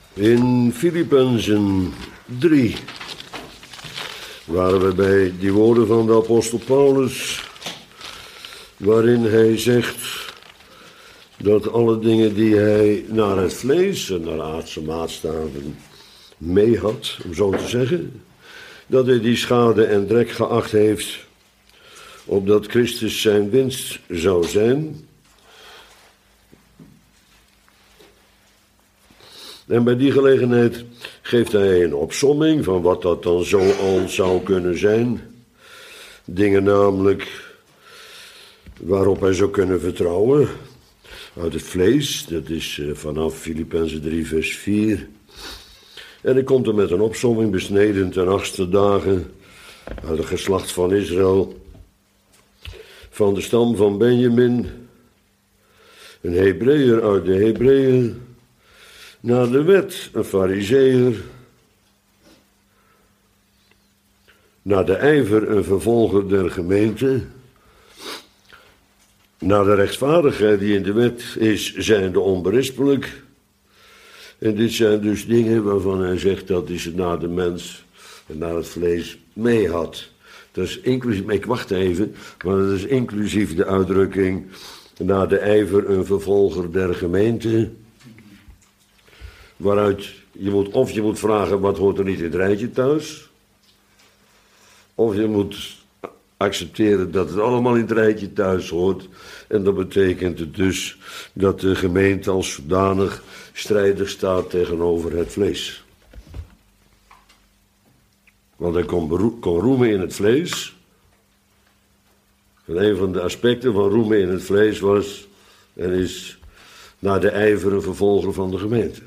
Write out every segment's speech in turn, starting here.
In Filippenzen 3 waren we bij die woorden van de apostel Paulus, waarin hij zegt dat alle dingen die hij naar het vlees en naar aardse maatstaven mee had, om zo te zeggen, dat hij die schade en drek geacht heeft, opdat Christus zijn winst zou zijn. En bij die gelegenheid geeft hij een opsomming van wat dat dan zo al zou kunnen zijn. Dingen namelijk waarop hij zou kunnen vertrouwen. Uit het vlees, dat is vanaf Filippenzen 3 vers 4. En hij komt er met een opsomming, besneden ten 8e dagen, uit het geslacht van Israël, van de stam van Benjamin, een Hebreeër uit de Hebreeën, naar de wet een Farizeeër, naar de ijver een vervolger der gemeente, naar de rechtvaardigheid die in de wet is, zijnde onberispelijk. En dit zijn dus dingen waarvan hij zegt dat hij ze naar de mens en naar het vlees mee had. Dat is inclusief, ik wacht even, maar dat is inclusief de uitdrukking naar de ijver een vervolger der gemeente. Waaruit je moet vragen wat hoort er niet in het rijtje thuis. Of je moet accepteren dat het allemaal in het rijtje thuis hoort. En dat betekent het dus dat de gemeente als zodanig strijdig staat tegenover het vlees. Want hij kon roemen in het vlees. En een van de aspecten van roemen in het vlees was en is naar de ijver een vervolger van de gemeente.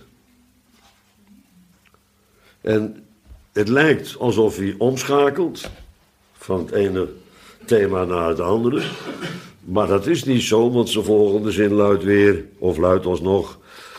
En het lijkt alsof hij omschakelt van het ene thema naar het andere. Maar dat is niet zo, want zijn volgende zin luidt weer, of luidt alsnog,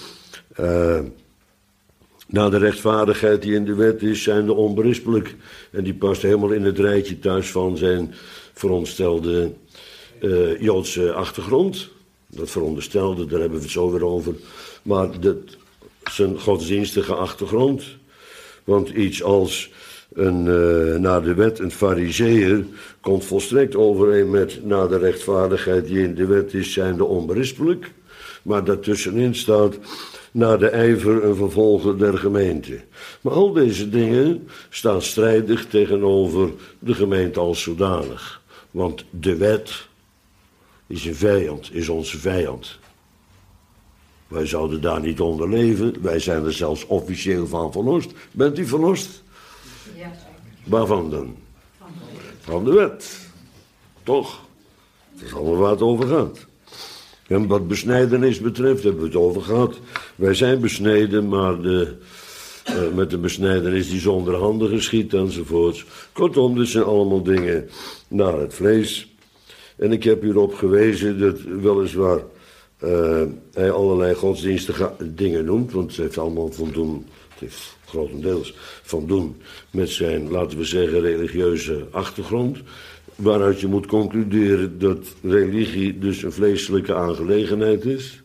naar de rechtvaardigheid die in de wet is, zijnde onberispelijk. En die past helemaal in het rijtje thuis van zijn veronderstelde Joodse achtergrond. Dat veronderstelde, daar hebben we het zo weer over. Maar zijn godsdienstige achtergrond. Want iets als naar de wet een Farizeeër komt volstrekt overeen met naar de rechtvaardigheid die in de wet is, zijnde onberispelijk. Maar daartussenin staat naar de ijver een vervolger der gemeente. Maar al deze dingen staan strijdig tegenover de gemeente als zodanig. Want de wet is een vijand, is onze vijand. Wij zouden daar niet onder leven. Wij zijn er zelfs officieel van verlost. Bent u verlost? Ja, zeker. Waarvan dan? Van de wet. Toch? Dat is allemaal waar het over gaat. En wat besnijdenis betreft hebben we het over gehad. Wij zijn besneden, maar met de besnijdenis die zonder handen geschiet enzovoorts. Kortom, dit zijn allemaal dingen naar het vlees. En ik heb hierop gewezen dat weliswaar hij allerlei godsdienstige dingen noemt, want het heeft allemaal voldoen, het heeft grotendeels voldoen met zijn, laten we zeggen, religieuze achtergrond, waaruit je moet concluderen dat religie dus een vleeselijke aangelegenheid is.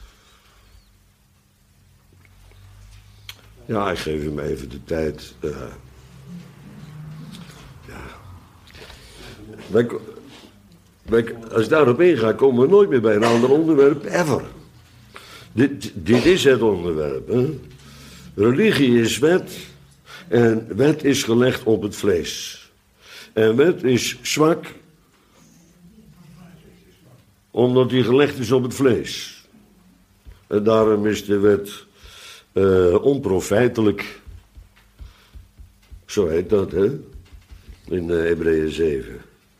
Ja, ik geef hem even de tijd. Als ik daarop inga, komen we nooit meer bij een ander onderwerp, ever. Dit is het onderwerp. Hè? Religie is wet en wet is gelegd op het vlees. En wet is zwak, omdat die gelegd is op het vlees. En daarom is de wet onprofijtelijk. Zo heet dat, hè? In Hebreeën 7.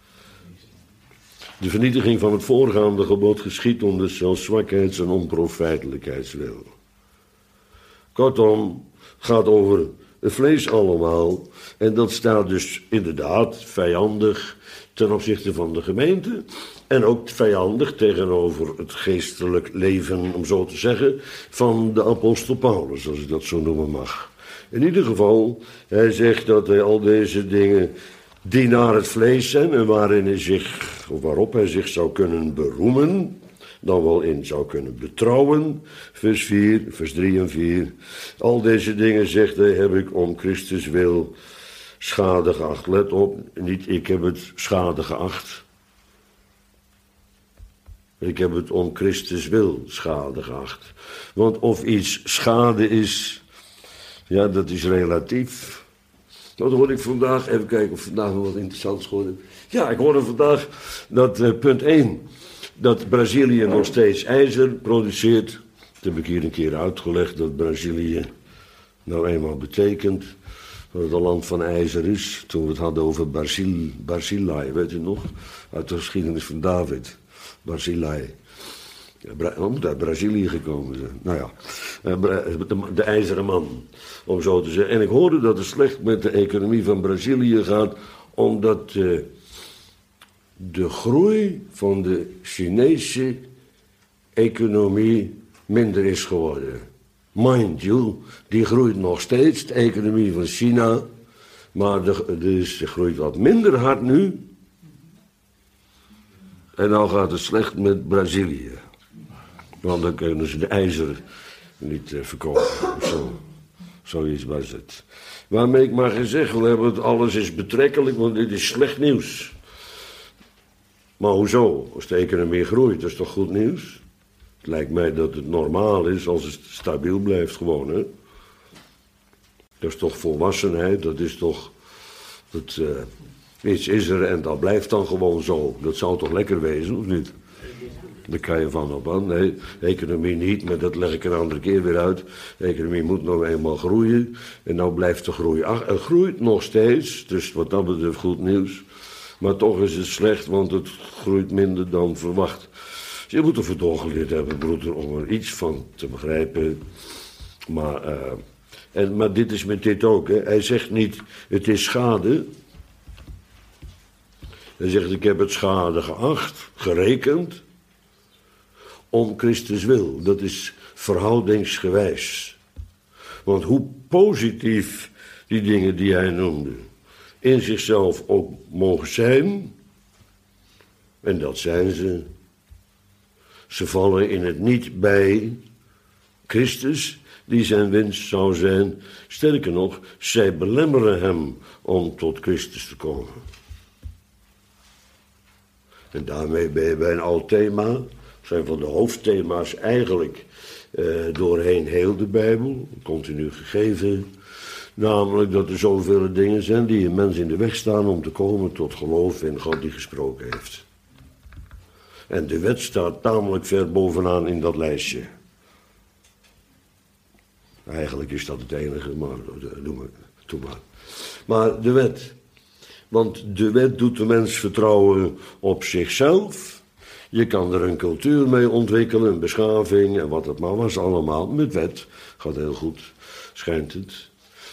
De vernietiging van het voorgaande gebod geschiet om de zelfzwakheid en onprofijtelijkheidswil. Kortom, gaat over het vlees allemaal. En dat staat dus inderdaad vijandig ten opzichte van de gemeente. En ook vijandig tegenover het geestelijk leven, om zo te zeggen, van de apostel Paulus, als ik dat zo noemen mag. In ieder geval, hij zegt dat hij al deze dingen die naar het vlees zijn en waarop hij zich zou kunnen beroemen, dan wel in zou kunnen betrouwen. Vers 4, vers 3 en 4. Al deze dingen, zegt hij, heb ik om Christus wil schade geacht. Let op, niet ik heb het schade geacht. Ik heb het om Christus wil schade geacht. Want of iets schade is, ja, dat is relatief. Dat hoorde ik vandaag, even kijken of vandaag nog wat interessants geworden. Ja, ik hoorde vandaag dat punt 1, dat Brazilië nog steeds ijzer produceert. Dat heb ik hier een keer uitgelegd, dat Brazilië nou eenmaal betekent dat het een land van ijzer is. Toen we het hadden over Barzillai, weet u nog? Uit de geschiedenis van David. Barzillai. Moet uit Brazilië gekomen zijn. Nou ja, de ijzeren man, om zo te zeggen. En ik hoorde dat het slecht met de economie van Brazilië gaat, omdat de groei van de Chinese economie minder is geworden. Mind you, die groeit nog steeds, de economie van China, maar ze groeit wat minder hard nu. En nou gaat het slecht met Brazilië. Want dan kunnen ze de ijzer niet verkopen. Zoiets was het. Waarmee ik maar gezegd wil hebben, dat alles is betrekkelijk, want dit is slecht nieuws. Maar hoezo? Als de economie groeit, dat is toch goed nieuws? Het lijkt mij dat het normaal is als het stabiel blijft gewoon, hè. Dat is toch volwassenheid, dat is toch... iets is er en dat blijft dan gewoon zo. Dat zou toch lekker wezen, of niet? Daar kan je van op aan. Nee, de economie niet, maar dat leg ik een andere keer weer uit. De economie moet nog eenmaal groeien. En nou blijft de groei. Het groeit nog steeds, dus wat dat betreft goed nieuws. Maar toch is het slecht, want het groeit minder dan verwacht. Dus je moet er voor geleerd hebben, broeder, om er iets van te begrijpen. Maar dit is met dit ook. Hè. Hij zegt niet, het is schade. Hij zegt, ik heb het schade geacht, gerekend, om Christus wil. Dat is verhoudingsgewijs. Want hoe positief die dingen die hij noemde in zichzelf ook mogen zijn, en dat zijn ze, ze vallen in het niet bij Christus, die zijn winst zou zijn. Sterker nog, zij belemmeren hem om tot Christus te komen. En daarmee ben je bij een oud thema. Dat zijn van de hoofdthema's eigenlijk doorheen heel de Bijbel. Continu gegeven. Namelijk dat er zoveel dingen zijn die een mens in de weg staan om te komen tot geloof in God die gesproken heeft. En de wet staat tamelijk ver bovenaan in dat lijstje. Eigenlijk is dat het enige, maar doe maar. Maar de wet. Want de wet doet de mens vertrouwen op zichzelf. Je kan er een cultuur mee ontwikkelen, een beschaving en wat het maar was allemaal. Met wet gaat heel goed, schijnt het.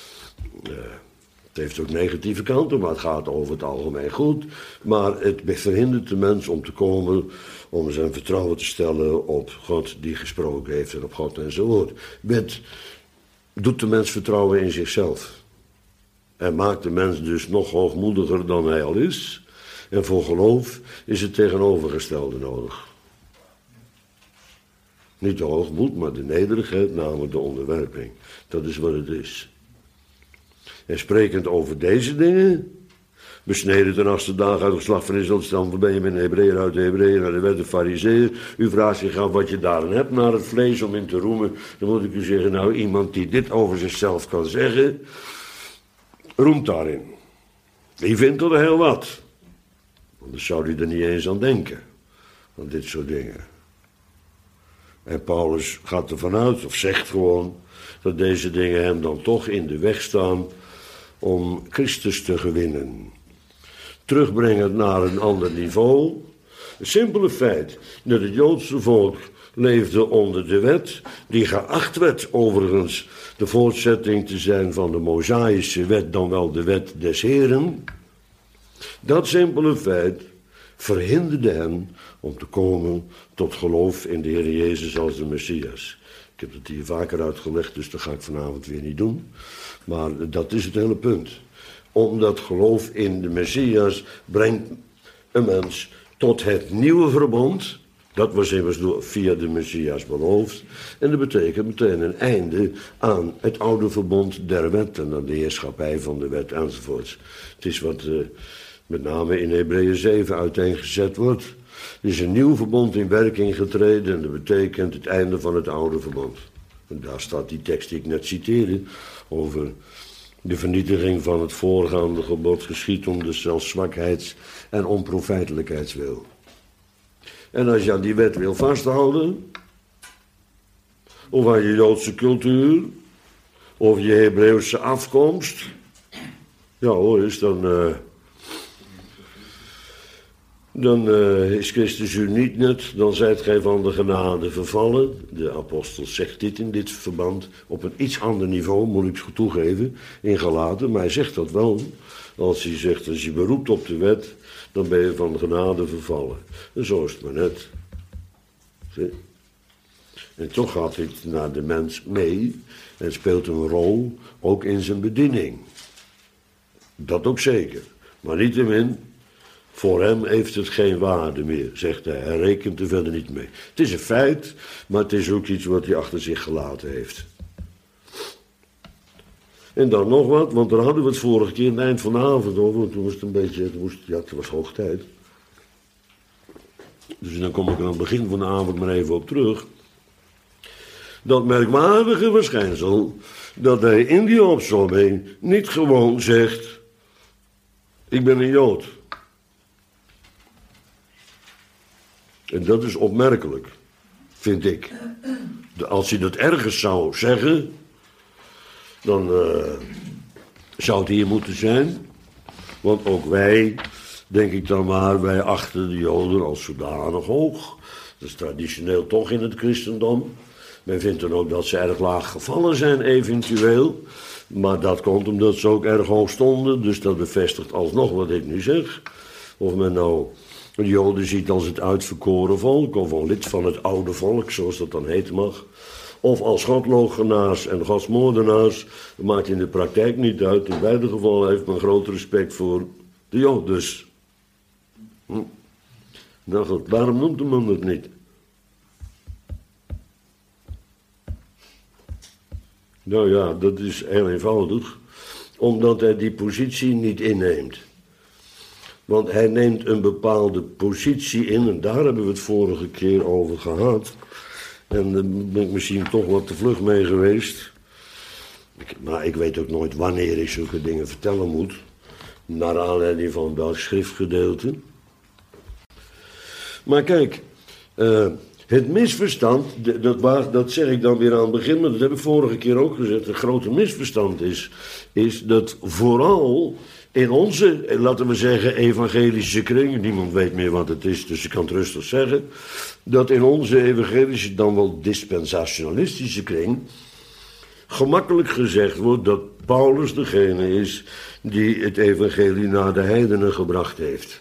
Het heeft ook negatieve kanten, maar het gaat over het algemeen goed. Maar het verhindert de mens om te komen, om zijn vertrouwen te stellen op God die gesproken heeft en op God en zijn woord. Wet doet de mens vertrouwen in zichzelf. En maakt de mens dus nog hoogmoediger dan hij al is. En voor geloof is het tegenovergestelde nodig. Niet de hoogmoed, maar de nederigheid, namelijk de onderwerping. Dat is wat het is. En sprekend over deze dingen, besneden ten 8e dag uit de geslacht van Israël, dan ben je met een Hebreeër uit de Hebreeën naar de wet de Farizeeër. U vraagt zich af wat je daarin hebt naar het vlees om in te roemen. Dan moet ik u zeggen, nou iemand die dit over zichzelf kan zeggen, roemt daarin. Die vindt er heel wat. Anders zou hij er niet eens aan denken. Aan dit soort dingen. En Paulus gaat ervan uit, of zegt gewoon, dat deze dingen hem dan toch in de weg staan om Christus te gewinnen. Terugbrengend naar een ander niveau. Het simpele feit dat het Joodse volk leefde onder de wet, die geacht werd overigens de voortzetting te zijn van de Mosaïsche wet, dan wel de wet des Heren. Dat simpele feit verhinderde hen om te komen tot geloof in de Heer Jezus als de Messias. Ik heb het hier vaker uitgelegd, dus dat ga ik vanavond weer niet doen. Maar dat is het hele punt. Omdat geloof in de Messias brengt een mens tot het nieuwe verbond. Dat was immers via de Messias beloofd. En dat betekent meteen een einde aan het oude verbond der wet en aan de heerschappij van de wet enzovoorts. Het is wat met name in Hebreeën 7 uiteengezet wordt. Er is een nieuw verbond in werking getreden en dat betekent het einde van het oude verbond. En daar staat die tekst die ik net citeerde over de vernietiging van het voorgaande gebod geschied om de zelfzwakheids- en onprofijtelijkheidswil. En als je aan die wet wil vasthouden, of aan je Joodse cultuur, of je Hebreeuwse afkomst, ja hoor eens, dan is Christus u niet nut, dan zijt gij van de genade vervallen. De apostel zegt dit in dit verband op een iets ander niveau, moet ik toegeven, in Galaten, maar hij zegt dat wel. Als hij zegt, als je beroept op de wet, dan ben je van de genade vervallen. En zo is het maar net. Zie? En toch gaat dit naar de mens mee en speelt een rol, ook in zijn bediening. Dat ook zeker. Maar niettemin, voor hem heeft het geen waarde meer, zegt hij. Hij rekent er verder niet mee. Het is een feit, maar het is ook iets wat hij achter zich gelaten heeft. En dan nog wat, want daar hadden we het vorige keer aan het eind van de avond over. Toen was het een beetje, het was hoog tijd. Dus dan kom ik aan het begin van de avond maar even op terug. Dat merkwaardige verschijnsel, dat hij in die opsomming niet gewoon zegt, ik ben een Jood. En dat is opmerkelijk, vind ik. Als hij dat ergens zou zeggen, dan zou het hier moeten zijn. Want ook wij, denk ik dan maar, wij achten de Joden als zodanig hoog. Dat is traditioneel toch in het christendom. Men vindt dan ook dat ze erg laag gevallen zijn, eventueel. Maar dat komt omdat ze ook erg hoog stonden. Dus dat bevestigt alsnog wat ik nu zeg. Of men nou de Joden ziet als het uitverkoren volk, of een lid van het oude volk, zoals dat dan heten mag. Of als godloochenaars en godsmoordenaars, dat maakt in de praktijk niet uit. In beide gevallen heeft men groot respect voor de Jood. Dus, nou goed, waarom noemt men dat niet? Nou ja, dat is heel eenvoudig. Omdat hij die positie niet inneemt. Want hij neemt een bepaalde positie in, en daar hebben we het vorige keer over gehad. En daar ben ik misschien toch wat te vlug mee geweest. Maar ik weet ook nooit wanneer ik zulke dingen vertellen moet. Naar aanleiding van welk schriftgedeelte. Maar kijk, het misverstand, dat zeg ik dan weer aan het begin, maar dat heb ik vorige keer ook gezegd. Een grote misverstand is dat vooral in onze, laten we zeggen, evangelische kring, niemand weet meer wat het is, dus ik kan het rustig zeggen, dat in onze evangelische, dan wel dispensationalistische kring, gemakkelijk gezegd wordt dat Paulus degene is die het evangelie naar de heidenen gebracht heeft.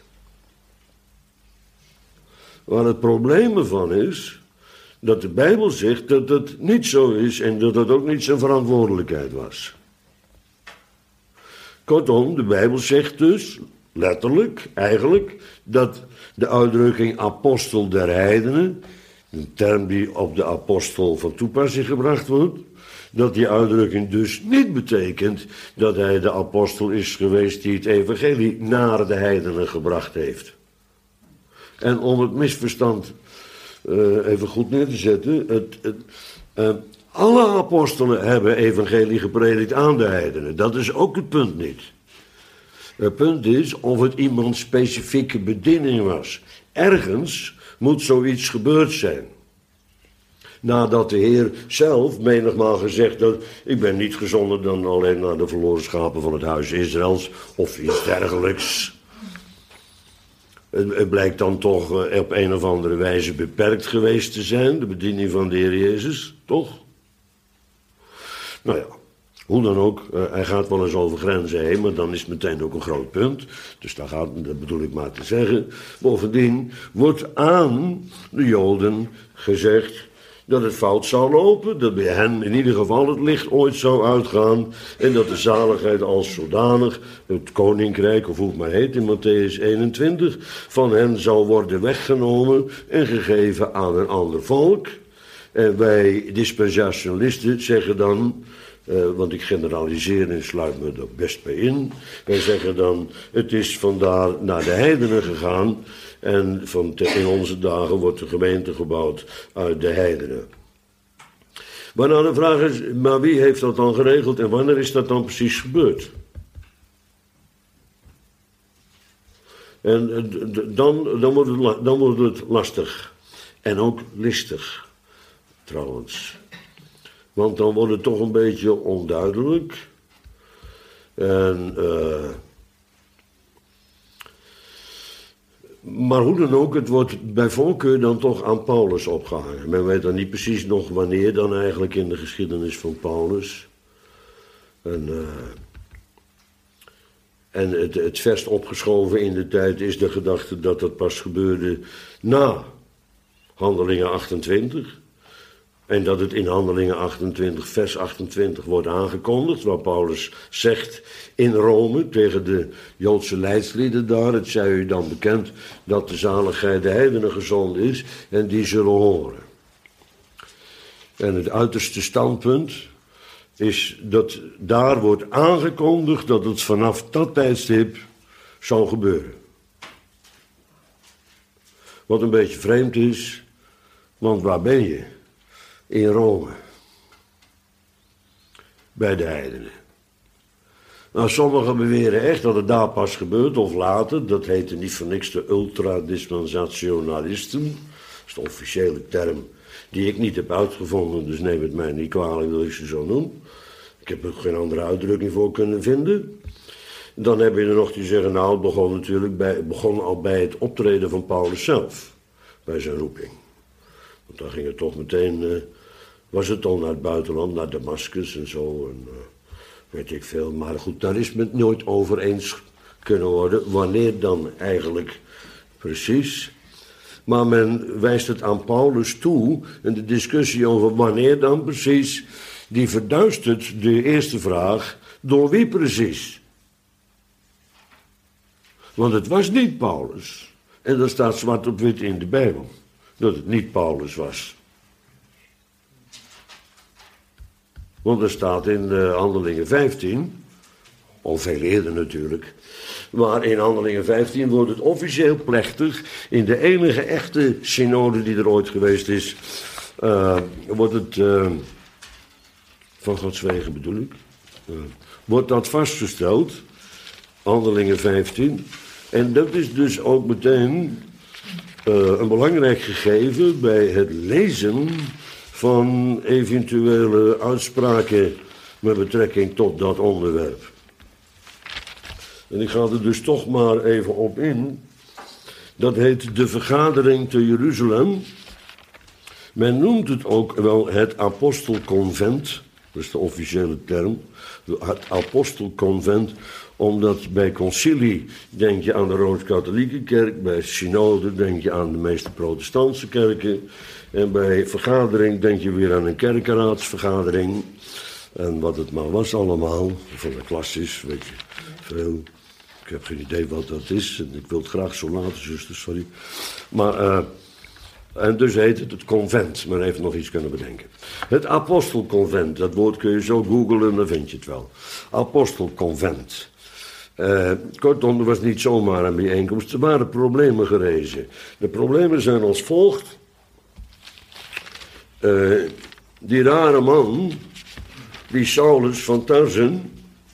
Waar het probleem ervan is, dat de Bijbel zegt dat het niet zo is en dat het ook niet zijn verantwoordelijkheid was. Kortom, de Bijbel zegt dus, letterlijk, eigenlijk, dat de uitdrukking apostel der heidenen, een term die op de apostel van toepassing gebracht wordt, dat die uitdrukking dus niet betekent dat hij de apostel is geweest die het evangelie naar de heidenen gebracht heeft. En om het misverstand even goed neer te zetten, alle apostelen hebben evangelie gepredikt aan de heidenen. Dat is ook het punt niet. Het punt is of het iemands specifieke bediening was. Ergens moet zoiets gebeurd zijn. Nadat de Heer zelf menigmaal gezegd had, ik ben niet gezonden dan alleen naar de verloren schapen van het huis Israëls of iets dergelijks. Het blijkt dan toch op een of andere wijze beperkt geweest te zijn, de bediening van de Heer Jezus, toch? Nou ja, hoe dan ook, hij gaat wel eens over grenzen heen, maar dan is het meteen ook een groot punt. Dus dat bedoel ik maar te zeggen. Bovendien wordt aan de Joden gezegd dat het fout zou lopen, dat bij hen in ieder geval het licht ooit zou uitgaan en dat de zaligheid als zodanig, het koninkrijk, of hoe het maar heet in Matthäus 21, van hen zou worden weggenomen en gegeven aan een ander volk. En wij dispensationalisten zeggen dan, want ik generaliseer en sluit me er best bij in, wij zeggen dan, het is vandaar naar de heidenen gegaan. En in onze dagen wordt de gemeente gebouwd uit de heidenen. Maar nou de vraag is, maar wie heeft dat dan geregeld en wanneer is dat dan precies gebeurd? En dan wordt het lastig. En ook listig, trouwens. Want dan wordt het toch een beetje onduidelijk. En... Maar hoe dan ook, het wordt bij voorkeur dan toch aan Paulus opgehangen. Men weet dan niet precies nog wanneer dan eigenlijk in de geschiedenis van Paulus. En het verst opgeschoven in de tijd is de gedachte dat dat pas gebeurde na Handelingen 28. En dat het in Handelingen 28, vers 28 wordt aangekondigd, waar Paulus zegt in Rome tegen de Joodse leidslieden daar, het zij u dan bekend dat de zaligheid de heidenen gezonden is en die zullen horen. En het uiterste standpunt is dat daar wordt aangekondigd dat het vanaf dat tijdstip zal gebeuren. Wat een beetje vreemd is, want waar ben je? In Rome. Bij de heidenen. Nou, sommigen beweren echt dat het daar pas gebeurt, of later. Dat heette niet voor niks de ultradispensationalisten. Dat is de officiële term die ik niet heb uitgevonden, dus neem het mij niet kwalijk dat ik ze zo noem. Ik heb er geen andere uitdrukking voor kunnen vinden. Dan heb je er nog die zeggen, nou, het begon al bij het optreden van Paulus zelf. Bij zijn roeping. Want dan ging het toch meteen, was het al naar het buitenland, naar Damascus en zo. En, weet ik veel. Maar goed, daar is men het nooit over eens kunnen worden. Wanneer dan eigenlijk precies. Maar men wijst het aan Paulus toe. En de discussie over wanneer dan precies, die verduistert de eerste vraag. Door wie precies? Want het was niet Paulus. En dat staat zwart op wit in de Bijbel. Dat het niet Paulus was. Want er staat in Handelingen 15, al veel eerder natuurlijk, maar in Handelingen 15 wordt het officieel plechtig, in de enige echte synode die er ooit geweest is, wordt het, van Gods wegen bedoel ik, wordt dat vastgesteld, Handelingen 15, en dat is dus ook meteen een belangrijk gegeven bij het lezen van eventuele uitspraken met betrekking tot dat onderwerp. En ik ga er dus toch maar even op in. Dat heet de vergadering te Jeruzalem. Men noemt het ook wel het apostelconvent. Dat is de officiële term. Het apostelconvent, omdat bij concilie denk je aan de Rooms-Katholieke kerk, bij synode denk je aan de meeste protestantse kerken. En bij vergadering denk je weer aan een kerkenraadsvergadering. En wat het maar was allemaal, van de klasses, weet je, veel. Ik heb geen idee wat dat is en ik wil het graag zo laten, zuster, sorry. Maar, en dus heet het convent, men heeft nog iets kunnen bedenken. Het apostelconvent, dat woord kun je zo googlen, dan vind je het wel. Apostelconvent. Kortom, er was niet zomaar een bijeenkomst, er waren problemen gerezen. De problemen zijn als volgt. Die rare man, die Saulus van Tarsen,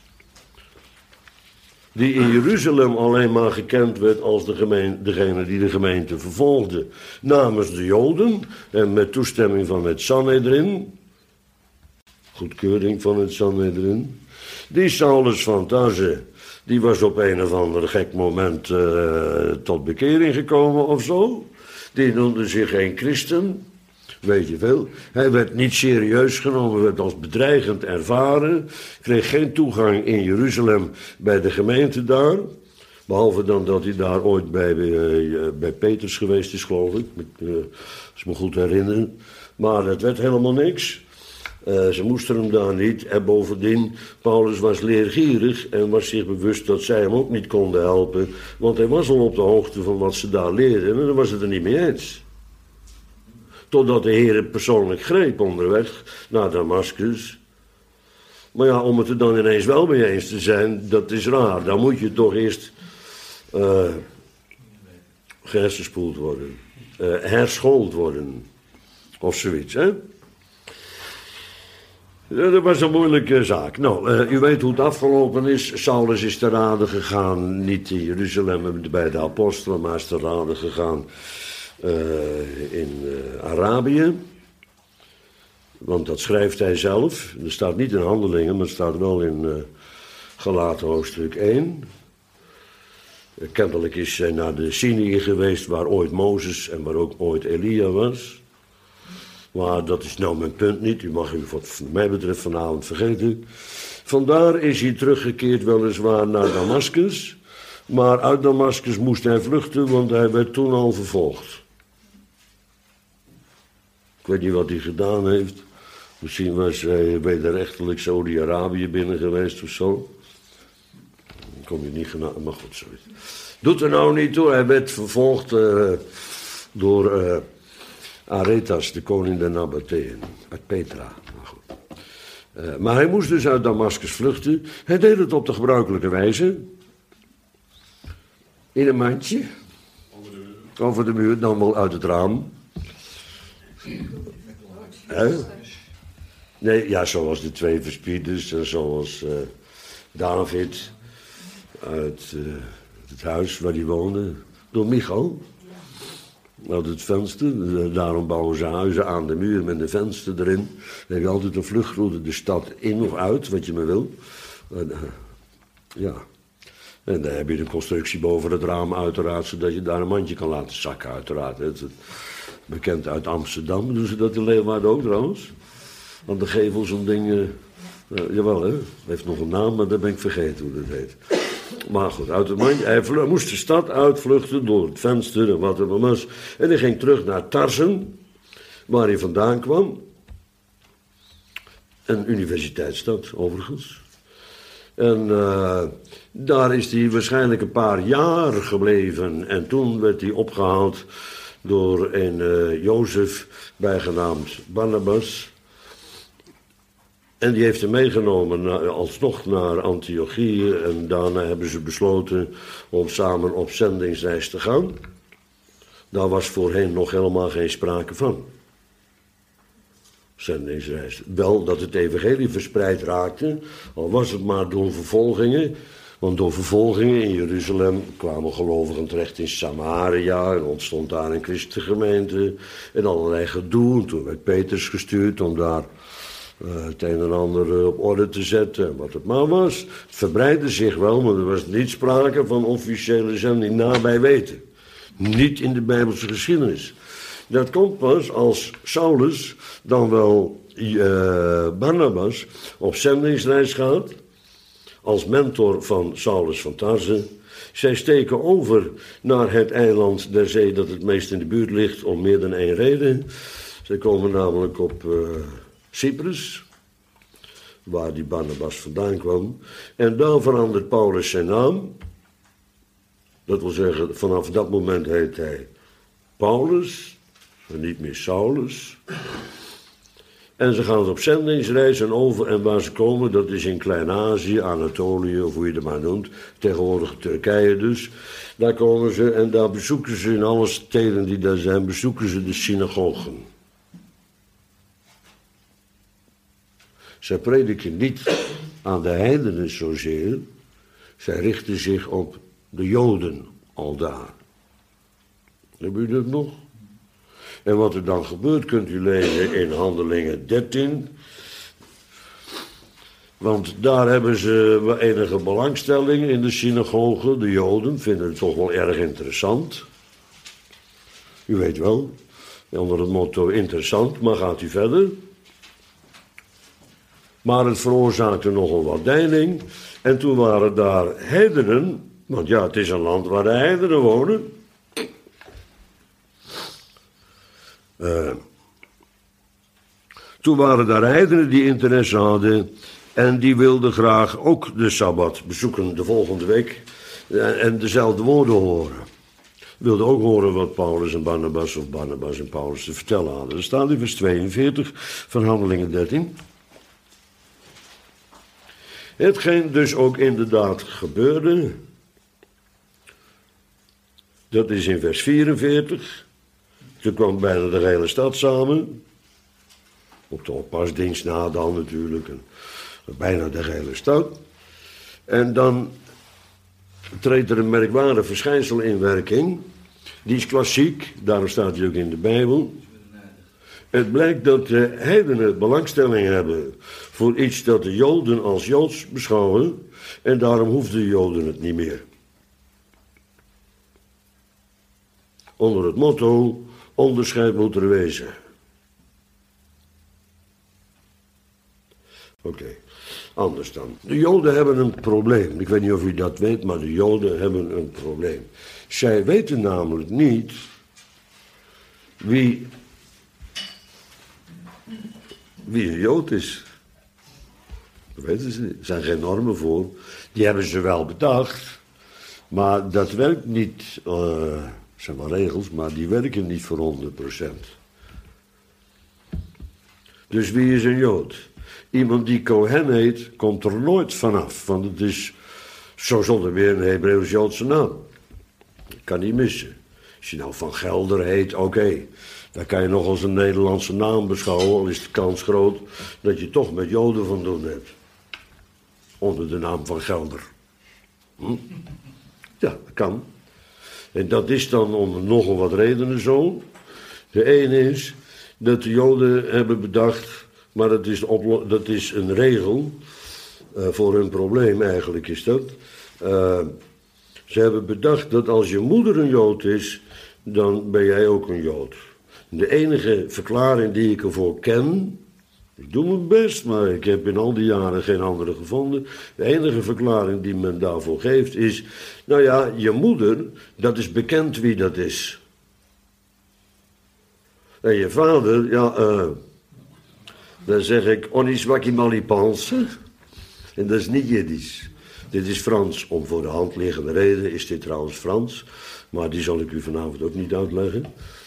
die in Jeruzalem alleen maar gekend werd als degene die de gemeente vervolgde namens de Joden en met toestemming van het Sanhedrin, goedkeuring van het Sanhedrin. Die Saulus van Tarsen, die was op een of ander gek moment tot bekering gekomen of zo. Die noemde zich geen christen. Weet je veel. Hij werd niet serieus genomen, werd als bedreigend ervaren. Kreeg geen toegang in Jeruzalem bij de gemeente daar. Behalve dan dat hij daar ooit bij Petrus geweest is, geloof ik. Als ik me goed herinner. Maar dat werd helemaal niks. Ze moesten hem daar niet. En bovendien, Paulus was leergierig en was zich bewust dat zij hem ook niet konden helpen. Want hij was al op de hoogte van wat ze daar leerden en dan was het er niet mee eens. Totdat de Heer het persoonlijk greep onderweg naar Damascus. Maar ja, om het er dan ineens wel mee eens te zijn, dat is raar. Dan moet je toch eerst gehersenspoeld worden. Herschoold worden. Of zoiets, hè? Dat was een moeilijke zaak. Nou, u weet hoe het afgelopen is. Saulus is te raden gegaan, niet in Jeruzalem bij de apostelen, maar is te raden gegaan in Arabië. Want dat schrijft hij zelf. Er staat niet in Handelingen, maar het staat wel in Galaten hoofdstuk 1. Kennelijk is hij naar de Sinai geweest, waar ooit Mozes en waar ook ooit Elia was. Maar dat is nou mijn punt niet. U mag u wat mij betreft vanavond vergeten. Vandaar is hij teruggekeerd weliswaar naar Damascus. Maar uit Damascus moest hij vluchten, want hij werd toen al vervolgd. Ik weet niet wat hij gedaan heeft. Misschien was hij wederrechtelijk Saudi-Arabië binnen geweest of zo. Dan kom je niet genade, maar goed, zoiets. Doet er nou niet toe. Hij werd vervolgd door Aretas, de koning der Nabateeën, uit Petra. Maar, goed. Maar hij moest dus uit Damascus vluchten. Hij deed het op de gebruikelijke wijze. In een mandje. Over de muur, dan wel uit het raam. Nee, ja, zoals de twee verspieders en zoals David uit het huis waar hij woonde, door Michal. Uit het venster, daarom bouwen ze huizen aan de muur met een venster erin. Dan heb je altijd een vluchtroute de stad in of uit, wat je maar wil. Ja. En dan heb je de constructie boven het raam uiteraard, zodat je daar een mandje kan laten zakken uiteraard. Bekend uit Amsterdam, doen ze dat in Leeuwarden ook trouwens. Aan de gevel zo'n ding, jawel hè, het heeft nog een naam, maar dat ben ik vergeten hoe dat heet. Maar goed, uit het mandje, hij moest de stad uitvluchten door het venster en wat er maar was. En hij ging terug naar Tarsen, waar hij vandaan kwam. Een universiteitsstad, overigens. En daar is hij waarschijnlijk een paar jaar gebleven. En toen werd hij opgehaald door een Jozef, bijgenaamd Barnabas. En die heeft hem meegenomen alsnog naar Antiochië. En daarna hebben ze besloten om samen op zendingsreis te gaan. Daar was voorheen nog helemaal geen sprake van. Zendingsreis. Wel dat het evangelie verspreid raakte, al was het maar door vervolgingen. Want door vervolgingen in Jeruzalem kwamen gelovigen terecht in Samaria en ontstond daar een christengemeente en allerlei gedoe. En toen werd Petrus gestuurd om daar het een en ander op orde te zetten en wat het maar was. Het verbreidde zich wel, maar er was niet sprake van officiële zending nabij weten. Niet in de Bijbelse geschiedenis. Dat komt pas als Saulus, dan wel Barnabas, op zendingsreis gaat. Als mentor van Saulus van Tarse. Zij steken over naar het eiland der zee dat het meest in de buurt ligt om meer dan één reden. Zij komen namelijk op Cyprus, waar die Barnabas vandaan kwam. En daar verandert Paulus zijn naam. Dat wil zeggen, vanaf dat moment heet hij Paulus, en niet meer Saulus. En ze gaan op zendingsreis en over en waar ze komen, dat is in Klein-Azië, Anatolië of hoe je het maar noemt, tegenwoordig Turkije dus. Daar komen ze en daar bezoeken ze in alle steden die daar zijn, bezoeken ze de synagogen. Zij prediken niet aan de heidenen zozeer, zij richten zich op de Joden aldaar. Hebben jullie dat nog? En wat er dan gebeurt kunt u lezen in Handelingen 13. Want daar hebben ze enige belangstelling in de synagoge. De Joden vinden het toch wel erg interessant. U weet wel, onder het motto interessant, maar gaat u verder. Maar het veroorzaakte nogal wat deining. En toen waren daar heidenen, want ja, het is een land waar de heidenen wonen. Toen waren er heidenen die interesse hadden en die wilden graag ook de Sabbat bezoeken de volgende week en dezelfde woorden horen. Wilden ook horen wat Paulus en Barnabas of Barnabas en Paulus te vertellen hadden. Dat staat in vers 42 van Handelingen 13. Hetgeen dus ook inderdaad gebeurde, dat is in vers 44. Toen kwam bijna de hele stad samen. Op de oppasdienst na dan natuurlijk. En bijna de hele stad. En dan treedt er een merkwaardig verschijnsel in werking. Die is klassiek, daarom staat hij ook in de Bijbel. Het blijkt dat de heidenen belangstelling hebben voor iets dat de Joden als Joods beschouwen. En daarom hoefden de Joden het niet meer. Onder het motto, onderscheid moet er wezen. Oké, anders dan. De Joden hebben een probleem. Ik weet niet of u dat weet, maar de Joden hebben een probleem. Zij weten namelijk niet wie een Jood is. Dat weten ze niet. Er zijn geen normen voor. Die hebben ze wel bedacht. Maar dat werkt niet. Het zijn wel regels, maar die werken niet voor 100%. Dus wie is een Jood? Iemand die Cohen heet, komt er nooit vanaf. Want het is zo zonder weer een Hebreeuws-Joodse naam. Dat kan niet missen. Als je nou Van Gelder heet, oké. Dan kan je nog als een Nederlandse naam beschouwen. Al is de kans groot dat je toch met Joden van doen hebt. Onder de naam Van Gelder. Ja, dat kan. En dat is dan om nogal wat redenen zo. De ene is dat de Joden hebben bedacht, maar dat is een regel voor hun probleem eigenlijk is dat. Ze hebben bedacht dat als je moeder een Jood is, dan ben jij ook een Jood. De enige verklaring die ik ervoor ken, ik doe mijn best, maar ik heb in al die jaren geen andere gevonden. De enige verklaring die men daarvoor geeft is, nou ja, je moeder, dat is bekend wie dat is. En je vader, ja, dan zeg ik, onis waki mali pense. En dat is niet Jiddisch. Dit is Frans. Om voor de hand liggende reden is dit trouwens Frans. Maar die zal ik u vanavond ook niet uitleggen.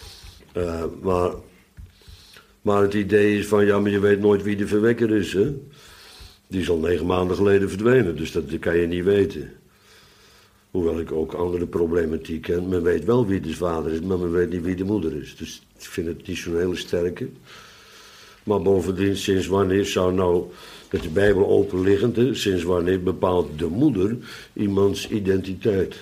Maar het idee is van, ja, maar je weet nooit wie de verwekker is, hè. Die is al 9 maanden geleden verdwenen, dus dat kan je niet weten. Hoewel ik ook andere problematiek ken. Men weet wel wie de vader is, maar men weet niet wie de moeder is. Dus ik vind het niet zo'n hele sterke. Maar bovendien, sinds wanneer zou nou, met de Bijbel openliggend, sinds wanneer bepaalt de moeder iemands identiteit?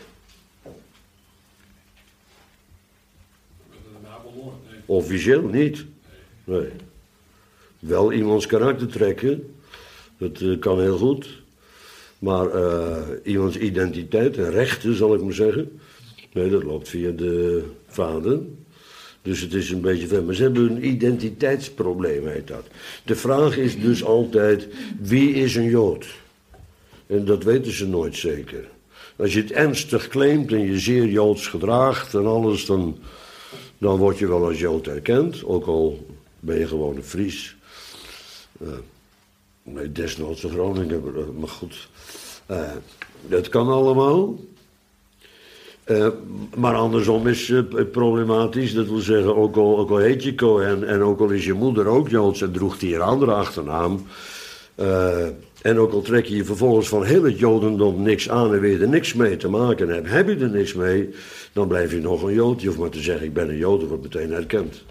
Officieel niet. Nee. Wel iemands karakter trekken, dat kan heel goed. Maar iemands identiteit en rechten, zal ik maar zeggen, nee, dat loopt via de vader. Dus het is een beetje ver. Maar ze hebben een identiteitsprobleem, heet dat. De vraag is dus altijd, wie is een Jood? En dat weten ze nooit zeker. Als je het ernstig claimt en je zeer Joods gedraagt en alles, dan word je wel als Jood erkend. Ook al ben je gewoon een Fries. Nee, desnoods een Groninger, maar goed. Dat kan allemaal. Maar andersom is het problematisch. Dat wil zeggen, ook al heet je Cohen en ook al is je moeder ook Joods en droeg die een andere achternaam. En ook al trek je vervolgens van heel het Jodendom niks aan en wil je er niks mee te maken hebben, heb je er niks mee, dan blijf je nog een Jood. Je hoeft maar te zeggen, ik ben een Jood, dat wordt meteen herkend.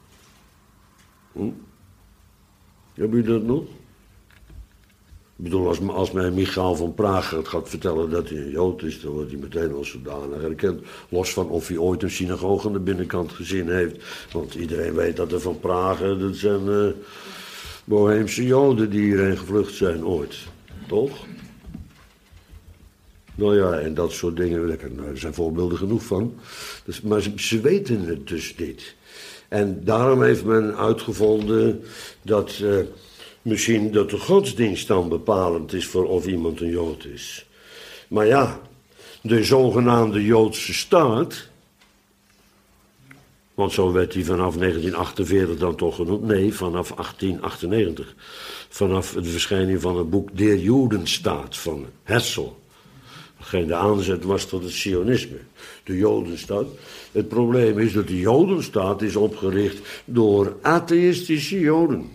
Hebben jullie dat nog? Ik bedoel, als mij Michael van Praag het gaat vertellen dat hij een Jood is, dan wordt hij meteen als zodanig herkend. Los van of hij ooit een synagoge aan de binnenkant gezien heeft. Want iedereen weet dat er van Praag, dat zijn Boheemse Joden die hierheen gevlucht zijn ooit. Toch? Nou ja, en dat soort dingen, er zijn voorbeelden genoeg van. Dus, maar ze weten het dus niet. En daarom heeft men uitgevonden dat misschien dat de godsdienst dan bepalend is voor of iemand een Jood is. Maar ja, de zogenaamde Joodse staat, Want zo werd hij vanaf 1948 dan toch genoemd. Nee, vanaf 1898. Vanaf de verschijning van het boek Der Judenstaat van Herzl. Geen de aanzet was tot het sionisme. De Jodenstaat. Het probleem is dat de Jodenstaat is opgericht door atheïstische Joden.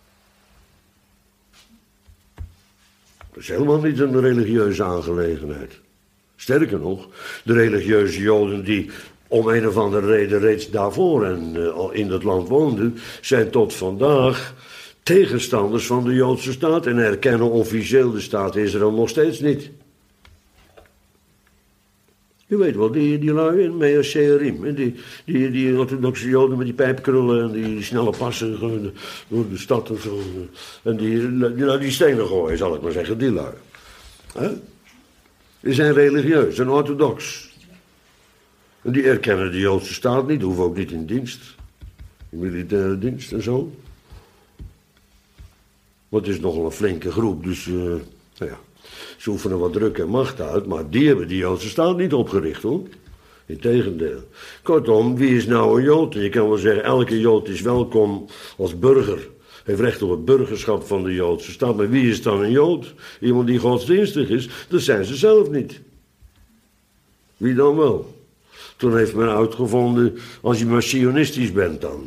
Dat is helemaal niet een religieuze aangelegenheid. Sterker nog, de religieuze Joden die om een of andere reden reeds daarvoor en al in dat land woonden, zijn tot vandaag tegenstanders van de Joodse staat en erkennen officieel de staat Israël nog steeds niet. Je weet wel, die lui in Mea Shearim, die orthodoxe Joden met die pijpkrullen en die snelle passen door de stad en zo. En die stenen gooien, zal ik maar zeggen, die lui. Die zijn religieus en orthodox. En die erkennen de Joodse staat niet, hoeven ook niet in dienst. In militaire dienst en zo. Maar het is nogal een flinke groep, dus nou ja. Ze oefenen wat druk en macht uit, maar die hebben die Joodse staat niet opgericht, hoor. Integendeel. Kortom, wie is nou een Jood? Je kan wel zeggen, elke Jood is welkom als burger. Heeft recht op het burgerschap van de Joodse staat. Maar wie is dan een Jood? Iemand die godsdienstig is? Dat zijn ze zelf niet. Wie dan wel? Toen heeft men uitgevonden, als je maar sionistisch bent dan.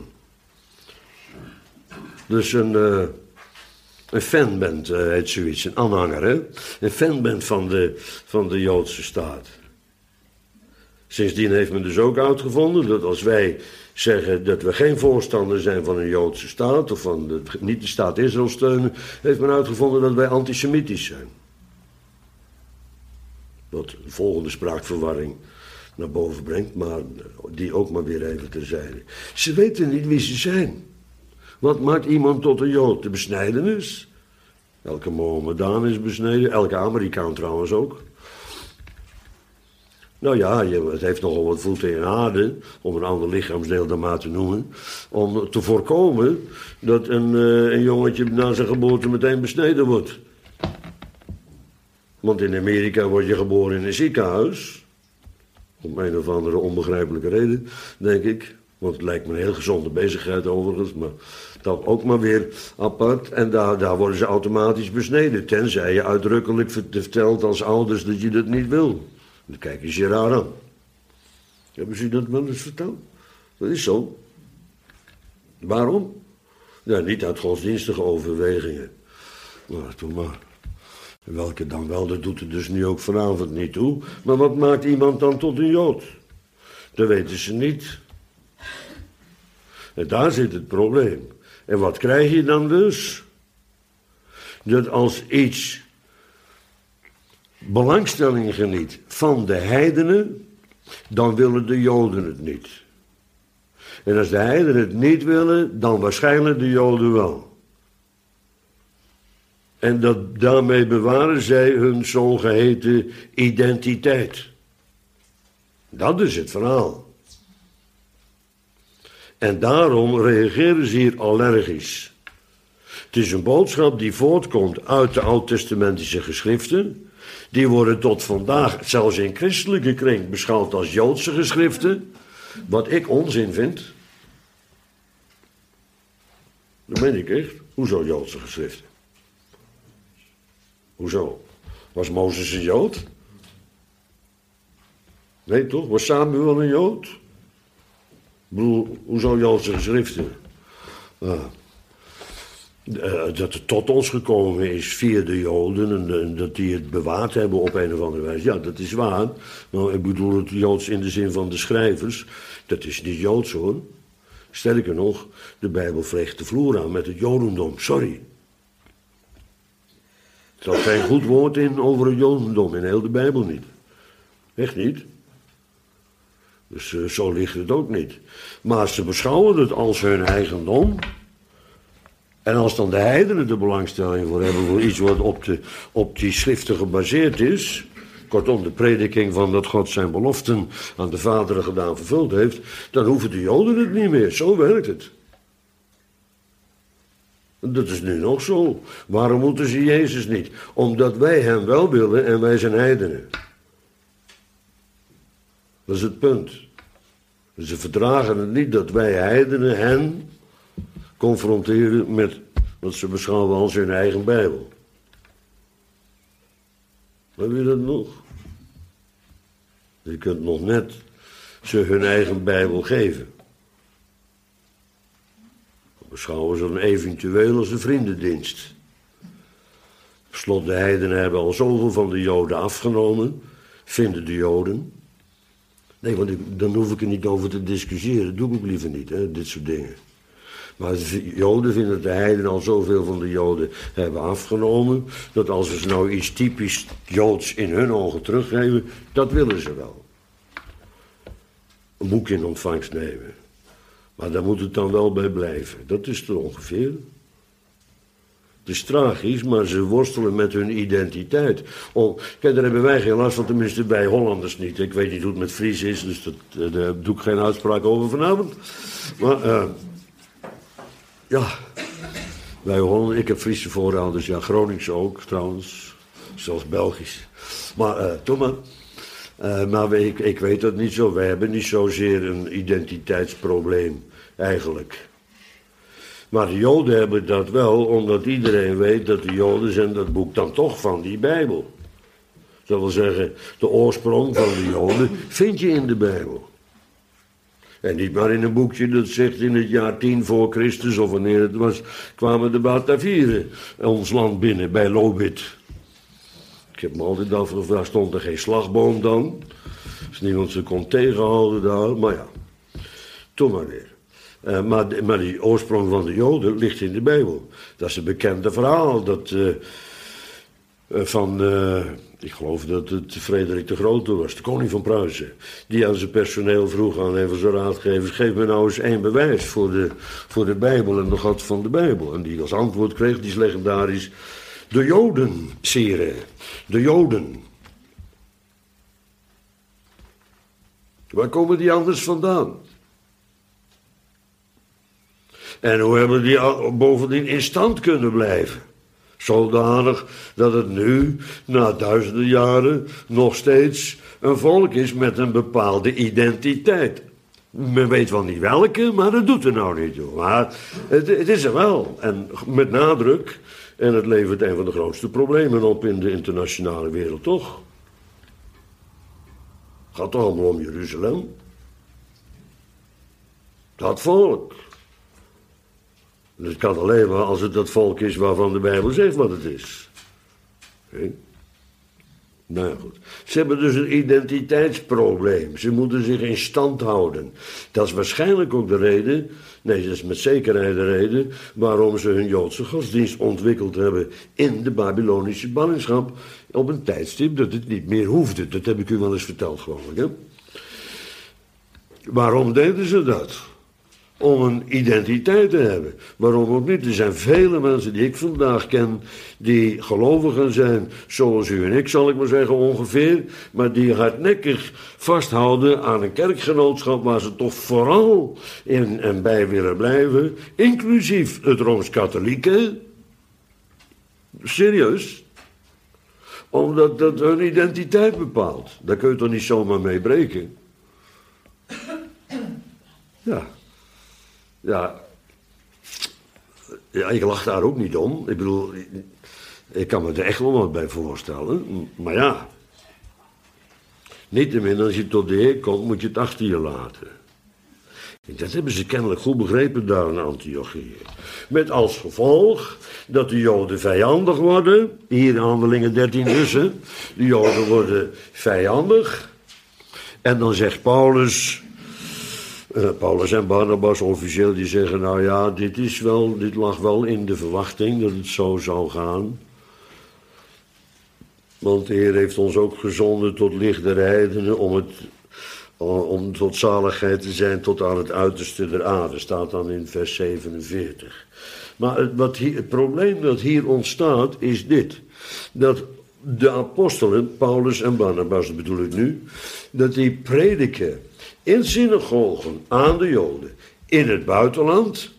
Dus een fan bent, heet zoiets, een aanhanger, hè? Een fan bent van de Joodse staat. Sindsdien heeft men dus ook uitgevonden dat als wij zeggen dat we geen voorstander zijn van een Joodse staat, of niet de staat Israël steunen, heeft men uitgevonden dat wij antisemitisch zijn. Wat de volgende spraakverwarring naar boven brengt, maar die ook maar weer even terzijde. Ze weten niet wie ze zijn. Wat maakt iemand tot een Jood? De besnijdenis. Elke Mohammedaan is besneden, elke Amerikaan trouwens ook. Nou ja, het heeft nogal wat voeten in aarde, om een ander lichaamsdeel dan maar te noemen, om te voorkomen dat een jongetje na zijn geboorte meteen besneden wordt. Want in Amerika word je geboren in een ziekenhuis, om een of andere onbegrijpelijke reden, denk ik. Want het lijkt me een heel gezonde bezigheid overigens, maar dat ook maar weer apart. En daar worden ze automatisch besneden, tenzij je uitdrukkelijk vertelt als ouders dat je dat niet wil. Dan kijken ze je raar aan. Hebben ze dat wel eens verteld? Dat is zo. Waarom? Ja, niet uit godsdienstige overwegingen. Maar toen maar. Welke dan wel, dat doet er dus nu ook vanavond niet toe. Maar wat maakt iemand dan tot een Jood? Dat weten ze niet. En daar zit het probleem. En wat krijg je dan dus? Dat als iets belangstelling geniet van de heidenen, dan willen de Joden het niet. En als de heidenen het niet willen, dan waarschijnlijk de Joden wel. En daarmee bewaren zij hun zogeheten identiteit. Dat is het verhaal. En daarom reageren ze hier allergisch. Het is een boodschap die voortkomt uit de oud-testamentische geschriften. Die worden tot vandaag, zelfs in christelijke kring, beschouwd als Joodse geschriften. Wat ik onzin vind. Dat meen ik echt. Hoezo Joodse geschriften? Hoezo? Was Mozes een Jood? Nee toch? Was Samuel een Jood? Ik bedoel, hoezo Joodse geschriften? Dat het tot ons gekomen is via de Joden en dat die het bewaard hebben op een of andere wijze. Ja, dat is waar. Maar ik bedoel het Joods in de zin van de schrijvers. Dat is niet Joods hoor. Sterker nog, de Bijbel vleegt de vloer aan met het Jodendom. Sorry. Er staat geen goed woord in over het Jodendom in heel de Bijbel niet. Echt niet. Dus zo ligt het ook niet. Maar ze beschouwen het als hun eigendom. En als dan de heidenen de belangstelling voor hebben voor iets wat op die schriften gebaseerd is, kortom de prediking van dat God zijn beloften aan de vaderen gedaan vervuld heeft, dan hoeven de Joden het niet meer. Zo werkt het. Dat is nu nog zo. Waarom moeten ze Jezus niet? Omdat wij hem wel willen en wij zijn heidenen. Dat is het punt. Ze verdragen het niet dat wij heidenen hen confronteren met wat ze beschouwen als hun eigen Bijbel. Heb je dat nog? Je kunt nog net ze hun eigen Bijbel geven. Dan beschouwen ze dan eventueel als een vriendendienst. Slot, de heidenen hebben al zoveel van de Joden afgenomen, vinden de Joden. Nee, want dan hoef ik er niet over te discussiëren. Dat doe ik liever niet, hè, dit soort dingen. Maar de Joden vinden dat de heidenen al zoveel van de Joden hebben afgenomen, dat als ze nou iets typisch Joods in hun ogen teruggeven, dat willen ze wel. Een boek in ontvangst nemen. Maar daar moet het dan wel bij blijven. Dat is er ongeveer. Het is tragisch, maar ze worstelen met hun identiteit. Kijk, daar hebben wij geen last van, tenminste bij Hollanders niet. Ik weet niet hoe het met Fries is, dus daar doe ik geen uitspraak over vanavond. Maar, ja, wij Hollanders, ik heb Friese voorouders, ja, Gronings ook trouwens, zelfs Belgisch. Maar, toch maar. Maar ik weet dat niet zo. Wij hebben niet zozeer een identiteitsprobleem, eigenlijk. Maar de Joden hebben dat wel, omdat iedereen weet dat de Joden zijn dat boek dan toch van die Bijbel. Dat wil zeggen, de oorsprong van de Joden vind je in de Bijbel. En niet maar in een boekje dat zegt in het jaar 10 voor Christus, of wanneer het was, kwamen de Batavieren ons land binnen, bij Lobith. Ik heb me altijd afgevraagd, stond er geen slagboom dan? Als niemand ze kon tegenhouden daar, maar ja, toen maar weer. Maar die oorsprong van de Joden ligt in de Bijbel. Dat is een bekende verhaal dat ik geloof dat het Frederik de Grote was, de koning van Pruisen. Die aan zijn personeel vroeg aan een van zijn raadgevers, geef me nou eens één bewijs voor de Bijbel en de God van de Bijbel. En die als antwoord kreeg, die is legendarisch, de Joden, sire, de Joden. Waar komen die anders vandaan? En hoe hebben die bovendien in stand kunnen blijven? Zodanig dat het nu, na duizenden jaren, nog steeds een volk is met een bepaalde identiteit. Men weet wel niet welke, maar dat doet er nou niet toe. Maar het is er wel. En met nadruk. En het levert een van de grootste problemen op in de internationale wereld, toch? Het gaat toch allemaal om Jeruzalem? Dat volk. Het kan alleen maar als het dat volk is waarvan de Bijbel zegt wat het is. Okay. Nou ja, goed. Ze hebben dus een identiteitsprobleem. Ze moeten zich in stand houden. Dat is waarschijnlijk ook de reden, nee, dat is met zekerheid de reden, waarom ze hun Joodse godsdienst ontwikkeld hebben in de Babylonische ballingschap op een tijdstip dat het niet meer hoefde. Dat heb ik u wel eens verteld, geloof ik, hè? Waarom deden ze dat? Om een identiteit te hebben. Waarom ook niet? Er zijn vele mensen die ik vandaag ken, die gelovigen zijn, zoals u en ik, zal ik maar zeggen, ongeveer, maar die hardnekkig vasthouden aan een kerkgenootschap waar ze toch vooral in en bij willen blijven, inclusief het Rooms-Katholieke. Serieus. Omdat dat hun identiteit bepaalt. Daar kun je toch niet zomaar mee breken? Ja. Ja, ik lach daar ook niet om. Ik bedoel, ik kan me er echt wel wat bij voorstellen. Maar ja, niettemin als je tot de Heer komt, moet je het achter je laten. Dat hebben ze kennelijk goed begrepen daar in Antiochië. Met als gevolg dat de Joden vijandig worden. Hier in Handelingen 13 dus, hè. De Joden worden vijandig. En dan zegt Paulus en Barnabas officieel, die zeggen, nou ja, dit lag wel in de verwachting dat het zo zou gaan. Want de Heer heeft ons ook gezonden tot licht der heidenen, om tot zaligheid te zijn tot aan het uiterste der aarde, staat dan in vers 47. Maar het probleem dat hier ontstaat is dit, dat de apostelen, Paulus en Barnabas bedoel ik nu, dat die prediken in synagogen aan de Joden in het buitenland,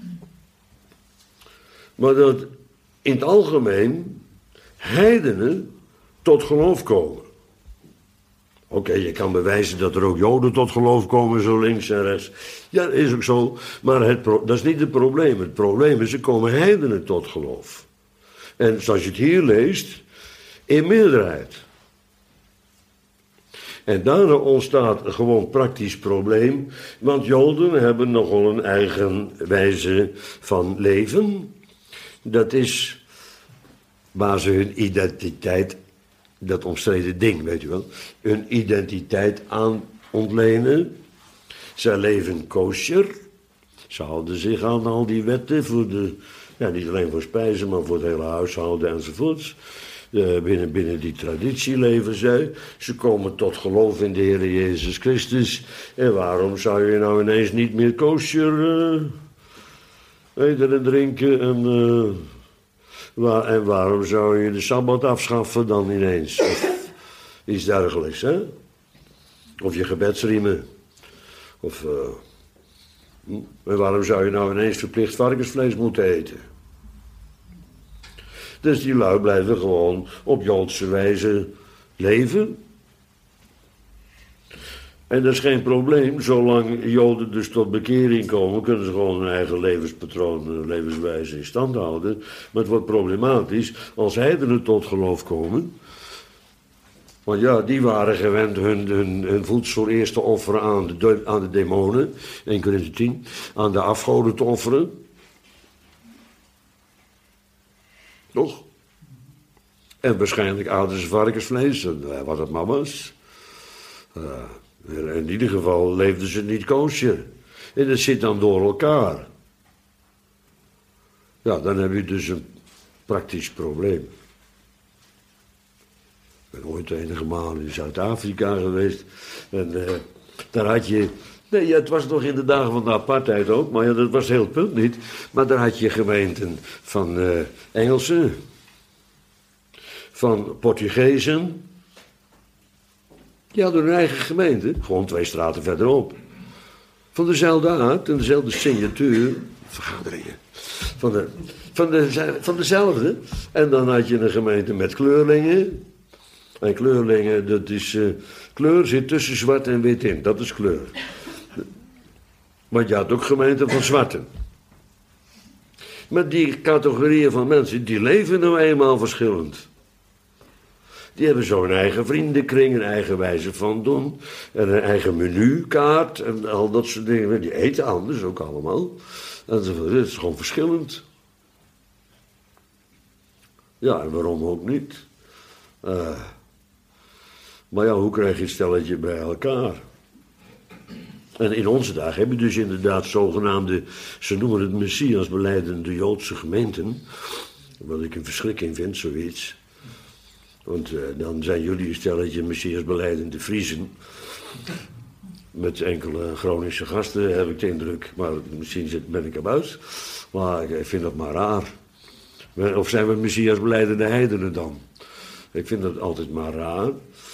maar dat in het algemeen heidenen tot geloof komen. Oké, je kan bewijzen dat er ook Joden tot geloof komen, zo links en rechts. Ja, dat is ook zo. Maar dat is niet het probleem. Het probleem is, er komen heidenen tot geloof. En zoals je het hier leest, in meerderheid. En daarna ontstaat een gewoon praktisch probleem. Want Joden hebben nogal een eigen wijze van leven. Dat is waar ze hun identiteit, dat omstreden ding, weet u wel, hun identiteit aan ontlenen. Zij leven kosher. Ze houden zich aan al die wetten voor niet alleen voor spijzen, maar voor het hele huishouden enzovoorts. Binnen die traditie leven zij. Ze komen tot geloof in de Heer Jezus Christus. En waarom zou je nou ineens niet meer kosher eten en drinken? En waarom zou je de Sabbat afschaffen dan ineens? Of iets dergelijks, hè? Of je gebedsriemen. En waarom zou je nou ineens verplicht varkensvlees moeten eten? Dus die lui blijven gewoon op Joodse wijze leven. En dat is geen probleem. Zolang Joden dus tot bekering komen, kunnen ze gewoon hun eigen levenspatroon en levenswijze in stand houden. Maar het wordt problematisch als heidenen tot geloof komen. Want ja, die waren gewend hun voedsel eerst te offeren aan de demonen. 1 Korinthe 10. Aan de afgoden te offeren. Toch? En waarschijnlijk aten ze varkensvlees, wat het maar was. In ieder geval leefden ze niet kosher. En dat zit dan door elkaar. Ja, dan heb je dus een praktisch probleem. Ik ben ooit enige malen in Zuid-Afrika geweest. En daar had je... Nee, ja, het was nog in de dagen van de apartheid ook, maar ja, dat was heel het punt niet. Maar daar had je gemeenten van Engelsen, van Portugezen. Die hadden hun eigen gemeente, gewoon 2 straten verderop. Van dezelfde aard en dezelfde signatuur, vergaderingen. Van dezelfde. En dan had je een gemeente met kleurlingen. En kleurlingen, dat is... kleur zit tussen zwart en wit in, dat is kleur. Want je had ook gemeenten van zwarten. Maar die categorieën van mensen, die leven nou eenmaal verschillend. Die hebben zo een eigen vriendenkring, een eigen wijze van doen. En een eigen menukaart en al dat soort dingen. Die eten anders ook allemaal. Het is gewoon verschillend. Ja, en waarom ook niet? Maar ja, hoe krijg je het stelletje bij elkaar? En in onze dagen heb je dus inderdaad zogenaamde, ze noemen het Messiasbelijdende Joodse gemeenten. Wat ik een verschrikking vind, zoiets. Want dan zijn jullie een stelletje Messiasbelijdende Friezen. Met enkele Groningse gasten, heb ik de indruk. Maar misschien ben ik eruit. Maar ik vind dat maar raar. Of zijn we Messiasbelijdende heidenen dan? Ik vind dat altijd maar raar.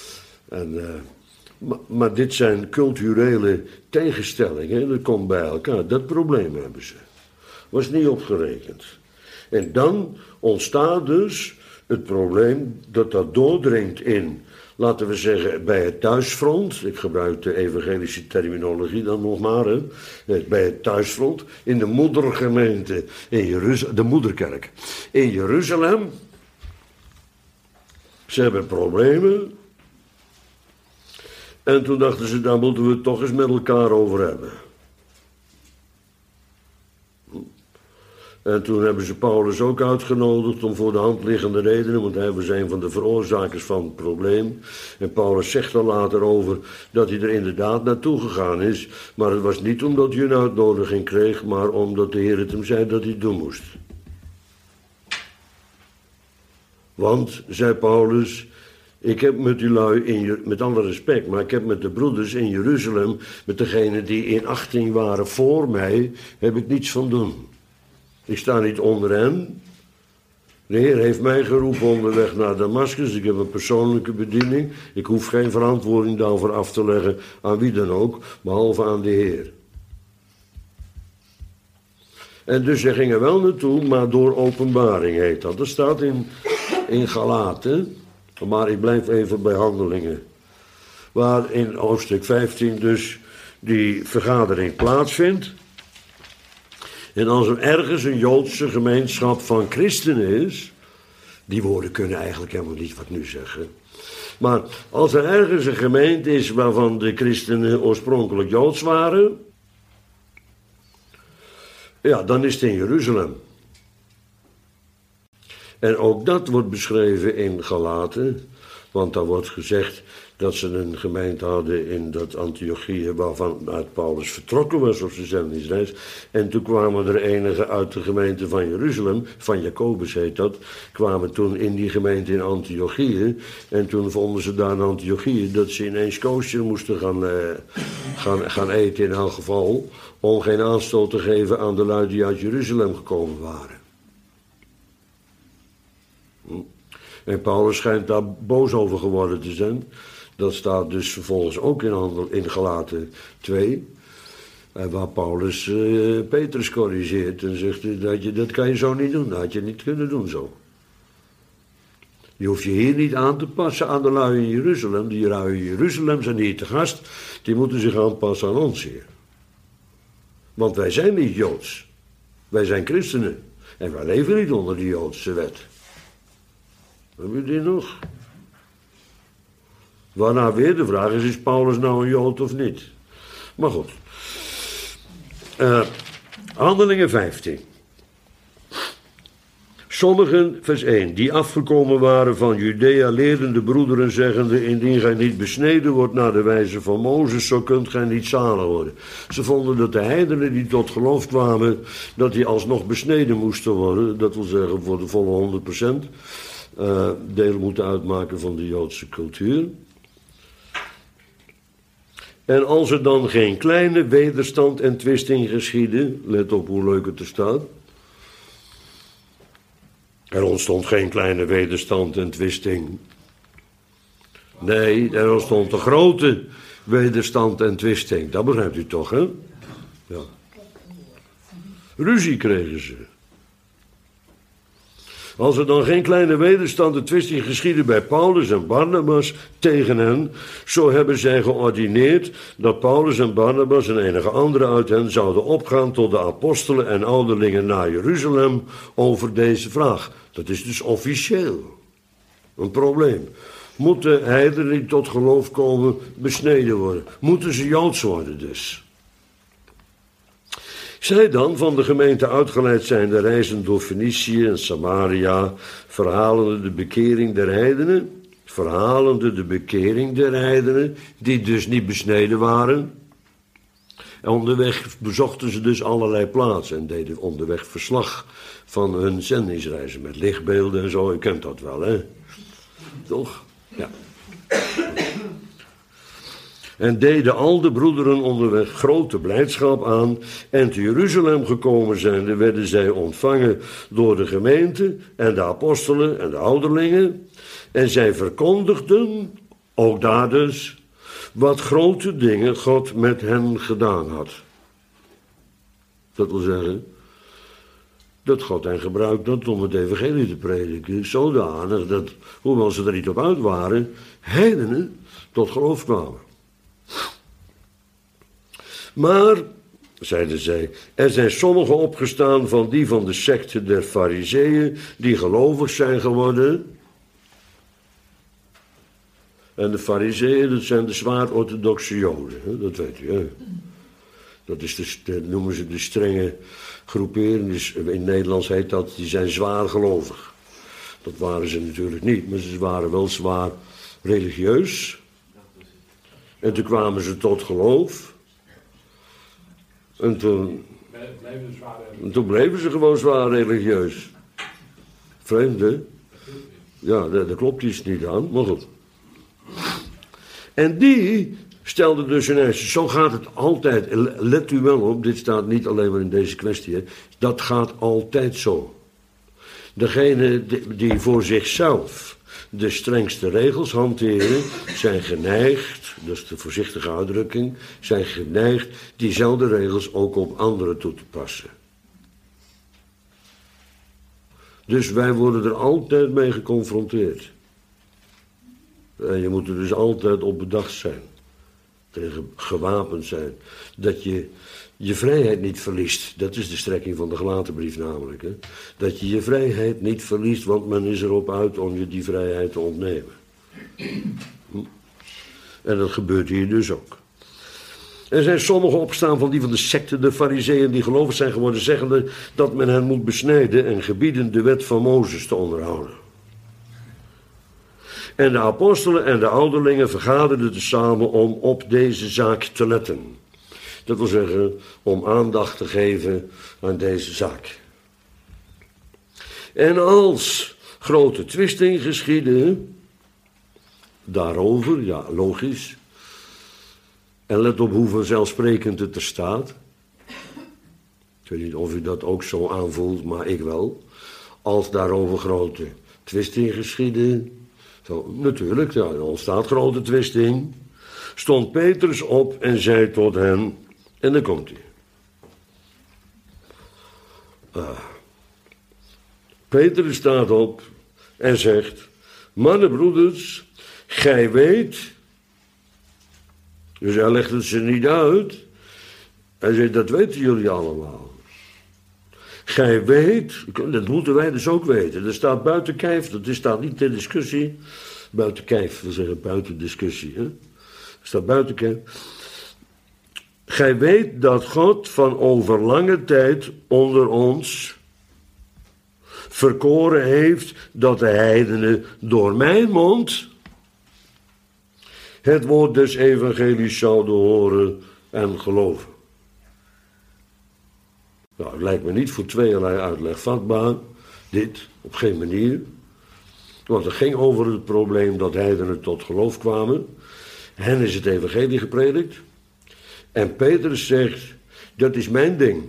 Maar dit zijn culturele tegenstellingen. Dat komt bij elkaar. Dat probleem hebben ze. Was niet opgerekend. En dan ontstaat dus het probleem dat doordringt in, laten we zeggen, bij het thuisfront. Ik gebruik de evangelische terminologie dan nog maar. Hè. Bij het thuisfront. In de moedergemeente in Jeruzalem. De moederkerk. In Jeruzalem. Ze hebben problemen. En toen dachten ze, daar moeten we het toch eens met elkaar over hebben. En toen hebben ze Paulus ook uitgenodigd om voor de hand liggende redenen, want hij was een van de veroorzakers van het probleem. En Paulus zegt er later over dat hij er inderdaad naartoe gegaan is. Maar het was niet omdat hij een uitnodiging kreeg, maar omdat de Heer het hem zei dat hij het doen moest. Want, zei Paulus, ik heb met die lui, met alle respect, maar ik heb met de broeders in Jeruzalem, met degenen die in achting waren voor mij, heb ik niets van doen. Ik sta niet onder hen. De Heer heeft mij geroepen onderweg naar Damascus. Ik heb een persoonlijke bediening. Ik hoef geen verantwoording daarvoor af te leggen aan wie dan ook, behalve aan de Heer. En dus zij gingen wel naartoe, maar door openbaring heet dat. Dat staat in Galaten. Maar ik blijf even bij Handelingen. waar in hoofdstuk 15 dus die vergadering plaatsvindt. En als er ergens een Joodse gemeenschap van christenen is, die woorden kunnen eigenlijk helemaal niet wat nu zeggen. Maar als er ergens een gemeente is waarvan de christenen oorspronkelijk Joods waren, ja, dan is het in Jeruzalem. En ook dat wordt beschreven in Galaten, want daar wordt gezegd dat ze een gemeente hadden in dat Antiochië waarvanuit Paulus vertrokken was op zijn zendingsreis. En toen kwamen er enigen uit de gemeente van Jeruzalem, van Jacobus heet dat, kwamen toen in die gemeente in Antiochië. En toen vonden ze daar in Antiochië dat ze ineens koosje moesten gaan eten in elk geval, om geen aanstoot te geven aan de lui die uit Jeruzalem gekomen waren. En Paulus schijnt daar boos over geworden te zijn. Dat staat dus vervolgens ook in Galaten 2. Waar Paulus Petrus corrigeert en zegt dat kan je zo niet doen. Dat had je niet kunnen doen zo. Je hoeft je hier niet aan te passen aan de lui in Jeruzalem. Die lui in Jeruzalem zijn hier te gast. Die moeten zich aanpassen aan ons hier. Want wij zijn niet Joods. Wij zijn christenen. En wij leven niet onder de Joodse wet. Heb je die nog? Waarna weer de vraag is Paulus nou een Jood of niet? Maar goed. Handelingen 15. Sommigen, vers 1, die afgekomen waren van Judea, leerden de broederen zeggende, indien gij niet besneden wordt naar de wijze van Mozes, zo kunt gij niet zalig worden. Ze vonden dat de heidenen die tot geloof kwamen, dat die alsnog besneden moesten worden, dat wil zeggen voor de volle 100%, deel moeten uitmaken van de Joodse cultuur. En als er dan geen kleine wederstand en twisting geschiedde, let op hoe leuk het er staat. Er ontstond geen kleine wederstand en twisting. Nee, er ontstond een grote wederstand en twisting. Dat begrijpt u toch, hè? Ja. Ruzie kregen ze. Als er dan geen kleine wederstand en twisting geschiedde bij Paulus en Barnabas tegen hen, zo hebben zij geordineerd dat Paulus en Barnabas en enige anderen uit hen zouden opgaan tot de apostelen en ouderlingen naar Jeruzalem over deze vraag. Dat is dus officieel een probleem. Moeten heidenen die tot geloof komen besneden worden? Moeten ze Joods worden dus? Zij dan, van de gemeente uitgeleid zijnde, reizen door Fenicië en Samaria, verhalende de bekering der heidenen, die dus niet besneden waren. En onderweg bezochten ze dus allerlei plaatsen en deden onderweg verslag van hun zendingsreizen met lichtbeelden en zo. U kent dat wel, hè? Toch? Ja. En deden al de broederen onderweg grote blijdschap aan. En te Jeruzalem gekomen zijnde werden zij ontvangen door de gemeente en de apostelen en de ouderlingen. En zij verkondigden, ook daar dus, wat grote dingen God met hen gedaan had. Dat wil zeggen, dat God hen gebruikt had om het evangelie te prediken, zodanig dat, hoewel ze er niet op uit waren, heidenen tot geloof kwamen. Maar, zeiden zij, er zijn sommigen opgestaan van de secte der Farizeeën, die gelovig zijn geworden. En de Farizeeën, dat zijn de zwaar orthodoxe Joden, hè? Dat weet u, hè? Dat noemen ze de strenge groepering, dus in het Nederlands heet dat, die zijn zwaar gelovig. Dat waren ze natuurlijk niet, maar ze waren wel zwaar religieus. En toen kwamen ze tot geloof. En toen bleven ze gewoon zwaar religieus. Vreemd, hè? Ja, daar klopt iets niet aan, maar goed. En die stelde dus een eis. Zo gaat het altijd. Let u wel op, dit staat niet alleen maar in deze kwestie. Hè. Dat gaat altijd zo. Degene die voor zichzelf de strengste regels hanteren, zijn geneigd, dat is de voorzichtige uitdrukking, zijn geneigd diezelfde regels ook op anderen toe te passen. Dus wij worden er altijd mee geconfronteerd. En je moet er dus altijd op bedacht zijn. Tegen gewapend zijn. Dat je je vrijheid niet verliest. Dat is de strekking van de Galatenbrief namelijk. Hè? Dat je je vrijheid niet verliest, want men is erop uit om je die vrijheid te ontnemen. En dat gebeurt hier dus ook. Er zijn sommige opstaan van die van de secte, de fariseeën die gelovig zijn geworden, zeggende dat men hen moet besnijden en gebieden de wet van Mozes te onderhouden. En de apostelen en de ouderlingen vergaderden tezamen om op deze zaak te letten. Dat wil zeggen, om aandacht te geven aan deze zaak. En als grote twisting geschiedde daarover, ja logisch, en let op hoe vanzelfsprekend het er staat. Ik weet niet of u dat ook zo aanvoelt, maar ik wel. Als daarover grote twisting geschiedde, zo, natuurlijk, ja, er ontstaat grote twisting. Stond Petrus op en zei tot hen, en dan komt hij. Petrus staat op en zegt, mannenbroeders, gij weet. Dus hij legt het ze niet uit. Hij zei, dat weten jullie allemaal. Gij weet, dat moeten wij dus ook weten. Dat staat buiten kijf, dat staat niet ter discussie. Buiten kijf, we zeggen buiten discussie. Hè? Dat staat buiten kijf. Gij weet dat God van over lange tijd onder ons verkoren heeft dat de heidenen door mijn mond het woord des evangelies zouden horen en geloven. Nou, het lijkt me niet voor tweeërlei uitleg vatbaar, dit, op geen manier. Want het ging over het probleem dat heidenen tot geloof kwamen. Hen is het evangelie gepredikt. En Petrus zegt, dat is mijn ding.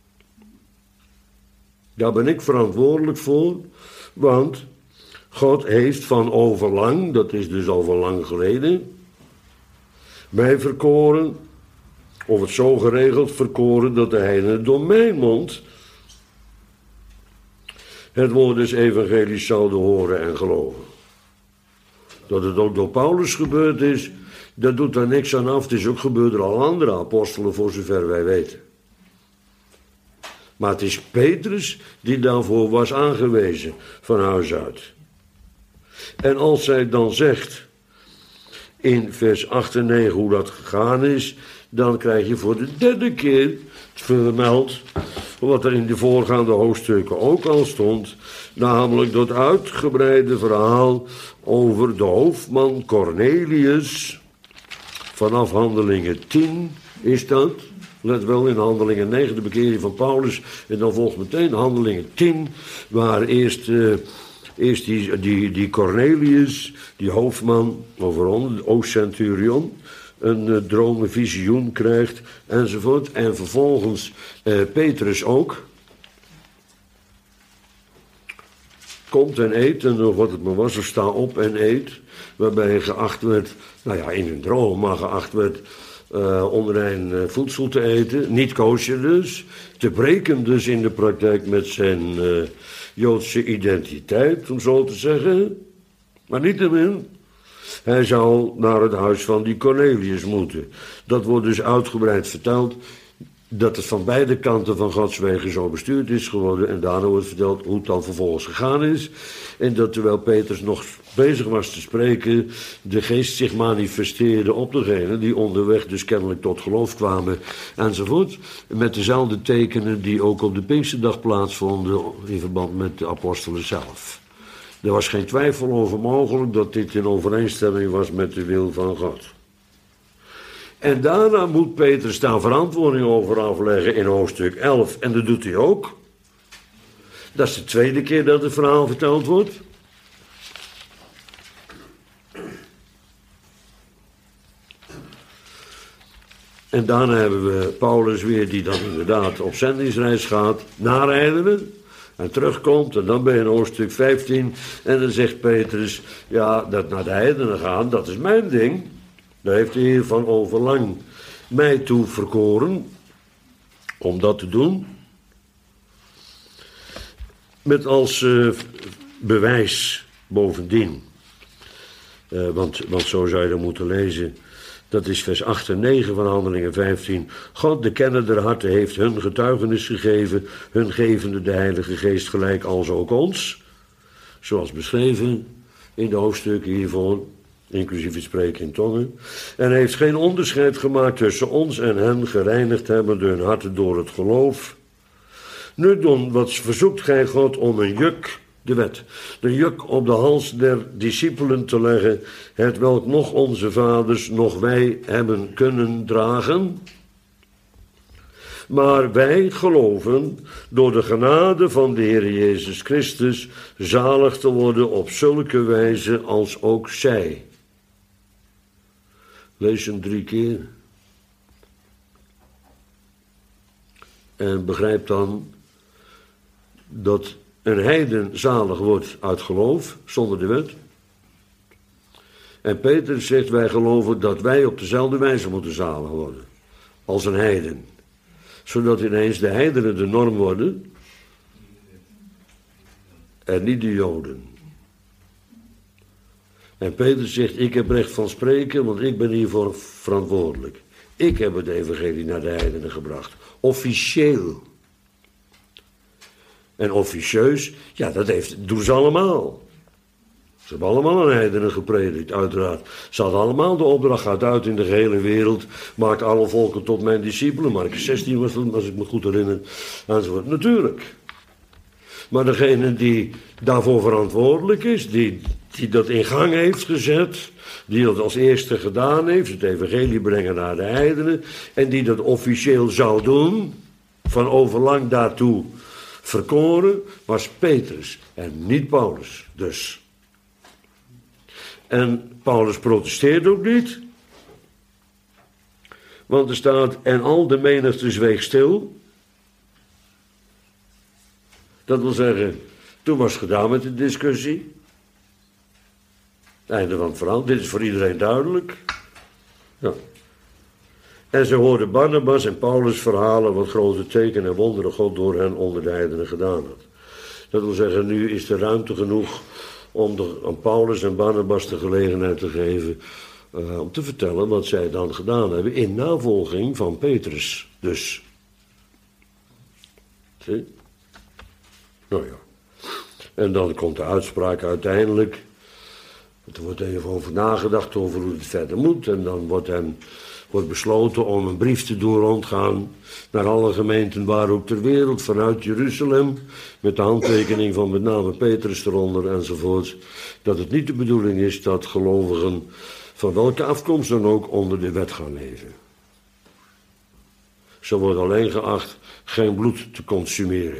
Daar ben ik verantwoordelijk voor, want God heeft van overlang, dat is dus al van lang geleden, mij verkoren, of het zo geregeld verkoren, dat de heidenen door mijn mond het woord des evangelies zouden horen en geloven. Dat het ook door Paulus gebeurd is, dat doet daar niks aan af. Het is ook gebeurd door alle andere apostelen, voor zover wij weten. Maar het is Petrus die daarvoor was aangewezen, van huis uit. En als zij dan zegt, in vers 8 en 9 hoe dat gegaan is, dan krijg je voor de derde keer vermeld wat er in de voorgaande hoofdstukken ook al stond, namelijk dat uitgebreide verhaal over de hoofdman Cornelius, vanaf Handelingen 10 is dat. Let wel, in Handelingen 9 de bekering van Paulus, en dan volgt meteen Handelingen 10, waar eerst die Cornelius, die hoofdman, overal, de Oostcenturion, een droom, een visioen krijgt, enzovoort. En vervolgens Petrus ook. Komt en eet, en wat het maar was, of sta op en eet. Waarbij hij geacht werd, nou ja, in een droom, maar geacht werd onrein voedsel te eten. Niet kosher dus. Te breken dus in de praktijk met zijn Joodse identiteit, om zo te zeggen. Maar niettemin, hij zou naar het huis van die Cornelius moeten. Dat wordt dus uitgebreid verteld, dat het van beide kanten van Gods wegen zo bestuurd is geworden. En daarna wordt verteld hoe het dan vervolgens gegaan is. En dat terwijl Petrus nog bezig was te spreken, de geest zich manifesteerde op degenen die onderweg dus kennelijk tot geloof kwamen, enzovoort. Met dezelfde tekenen die ook op de Pinksterdag plaatsvonden in verband met de apostelen zelf. Er was geen twijfel over mogelijk dat dit in overeenstemming was met de wil van God. En daarna moet Petrus daar verantwoording over afleggen in hoofdstuk 11. En dat doet hij ook. Dat is de tweede keer dat het verhaal verteld wordt. En daarna hebben we Paulus weer, die dan inderdaad op zendingsreis gaat naar heidenen. En terugkomt, en dan ben je in hoofdstuk 15. En dan zegt Petrus, ja, dat naar de heidenen gaan, dat is mijn ding. Daar heeft de Heer van overlang mij toe verkoren om dat te doen. Met als bewijs bovendien Want zo zou je dat moeten lezen. Dat is vers 8 en 9 van Handelingen 15. God, de kenner der harten, heeft hun getuigenis gegeven, hun gevende de Heilige Geest gelijk als ook ons. Zoals beschreven in de hoofdstukken hiervoor, inclusief het spreken in tongen. En hij heeft geen onderscheid gemaakt tussen ons en hen, gereinigd hebben hun harten door het geloof. Nu dan, wat verzoekt gij God om een juk, de wet, de juk op de hals der discipelen te leggen, het welk nog onze vaders, nog wij hebben kunnen dragen? Maar wij geloven door de genade van de Heer Jezus Christus zalig te worden op zulke wijze als ook zij. Lees hem 3 keer. En begrijp dan dat een heiden zalig wordt uit geloof, zonder de wet. En Petrus zegt, wij geloven dat wij op dezelfde wijze moeten zalig worden. Als een heiden. Zodat ineens de heidenen de norm worden. En niet de Joden. En Petrus zegt, ik heb recht van spreken, want ik ben hiervoor verantwoordelijk. Ik heb het evangelie naar de heidenen gebracht. Officieel. En officieus, ja, doen ze allemaal. Ze hebben allemaal aan heidenen gepredikt, uiteraard. Ze hadden allemaal de opdracht, gaat uit in de gehele wereld, maakt alle volken tot mijn discipelen. Markus 16 was dat, als ik me goed herinner, enzovoort. Natuurlijk. Maar degene die daarvoor verantwoordelijk is, die dat in gang heeft gezet, die dat als eerste gedaan heeft, het evangelie brengen naar de heidenen, en die dat officieel zou doen, van overlang daartoe verkoren, was Petrus en niet Paulus dus. En Paulus protesteert ook niet, want er staat, en al de menigte zweeg stil. Dat wil zeggen, toen was het gedaan met de discussie. Einde van het verhaal, dit is voor iedereen duidelijk. Ja. En ze hoorden Barnabas en Paulus verhalen wat grote tekenen en wonderen God door hen onder de heidenen gedaan had. Dat wil zeggen, nu is er ruimte genoeg om aan Paulus en Barnabas de gelegenheid te geven om te vertellen wat zij dan gedaan hebben in navolging van Petrus. Dus. Zie? Nou ja. En dan komt de uitspraak uiteindelijk. Er wordt even over nagedacht over hoe het verder moet. En dan wordt besloten om een brief te doen rondgaan naar alle gemeenten waar ook ter wereld, vanuit Jeruzalem, met de handtekening van met name Petrus eronder enzovoort, dat het niet de bedoeling is dat gelovigen van welke afkomst dan ook onder de wet gaan leven. Zo wordt alleen geacht geen bloed te consumeren.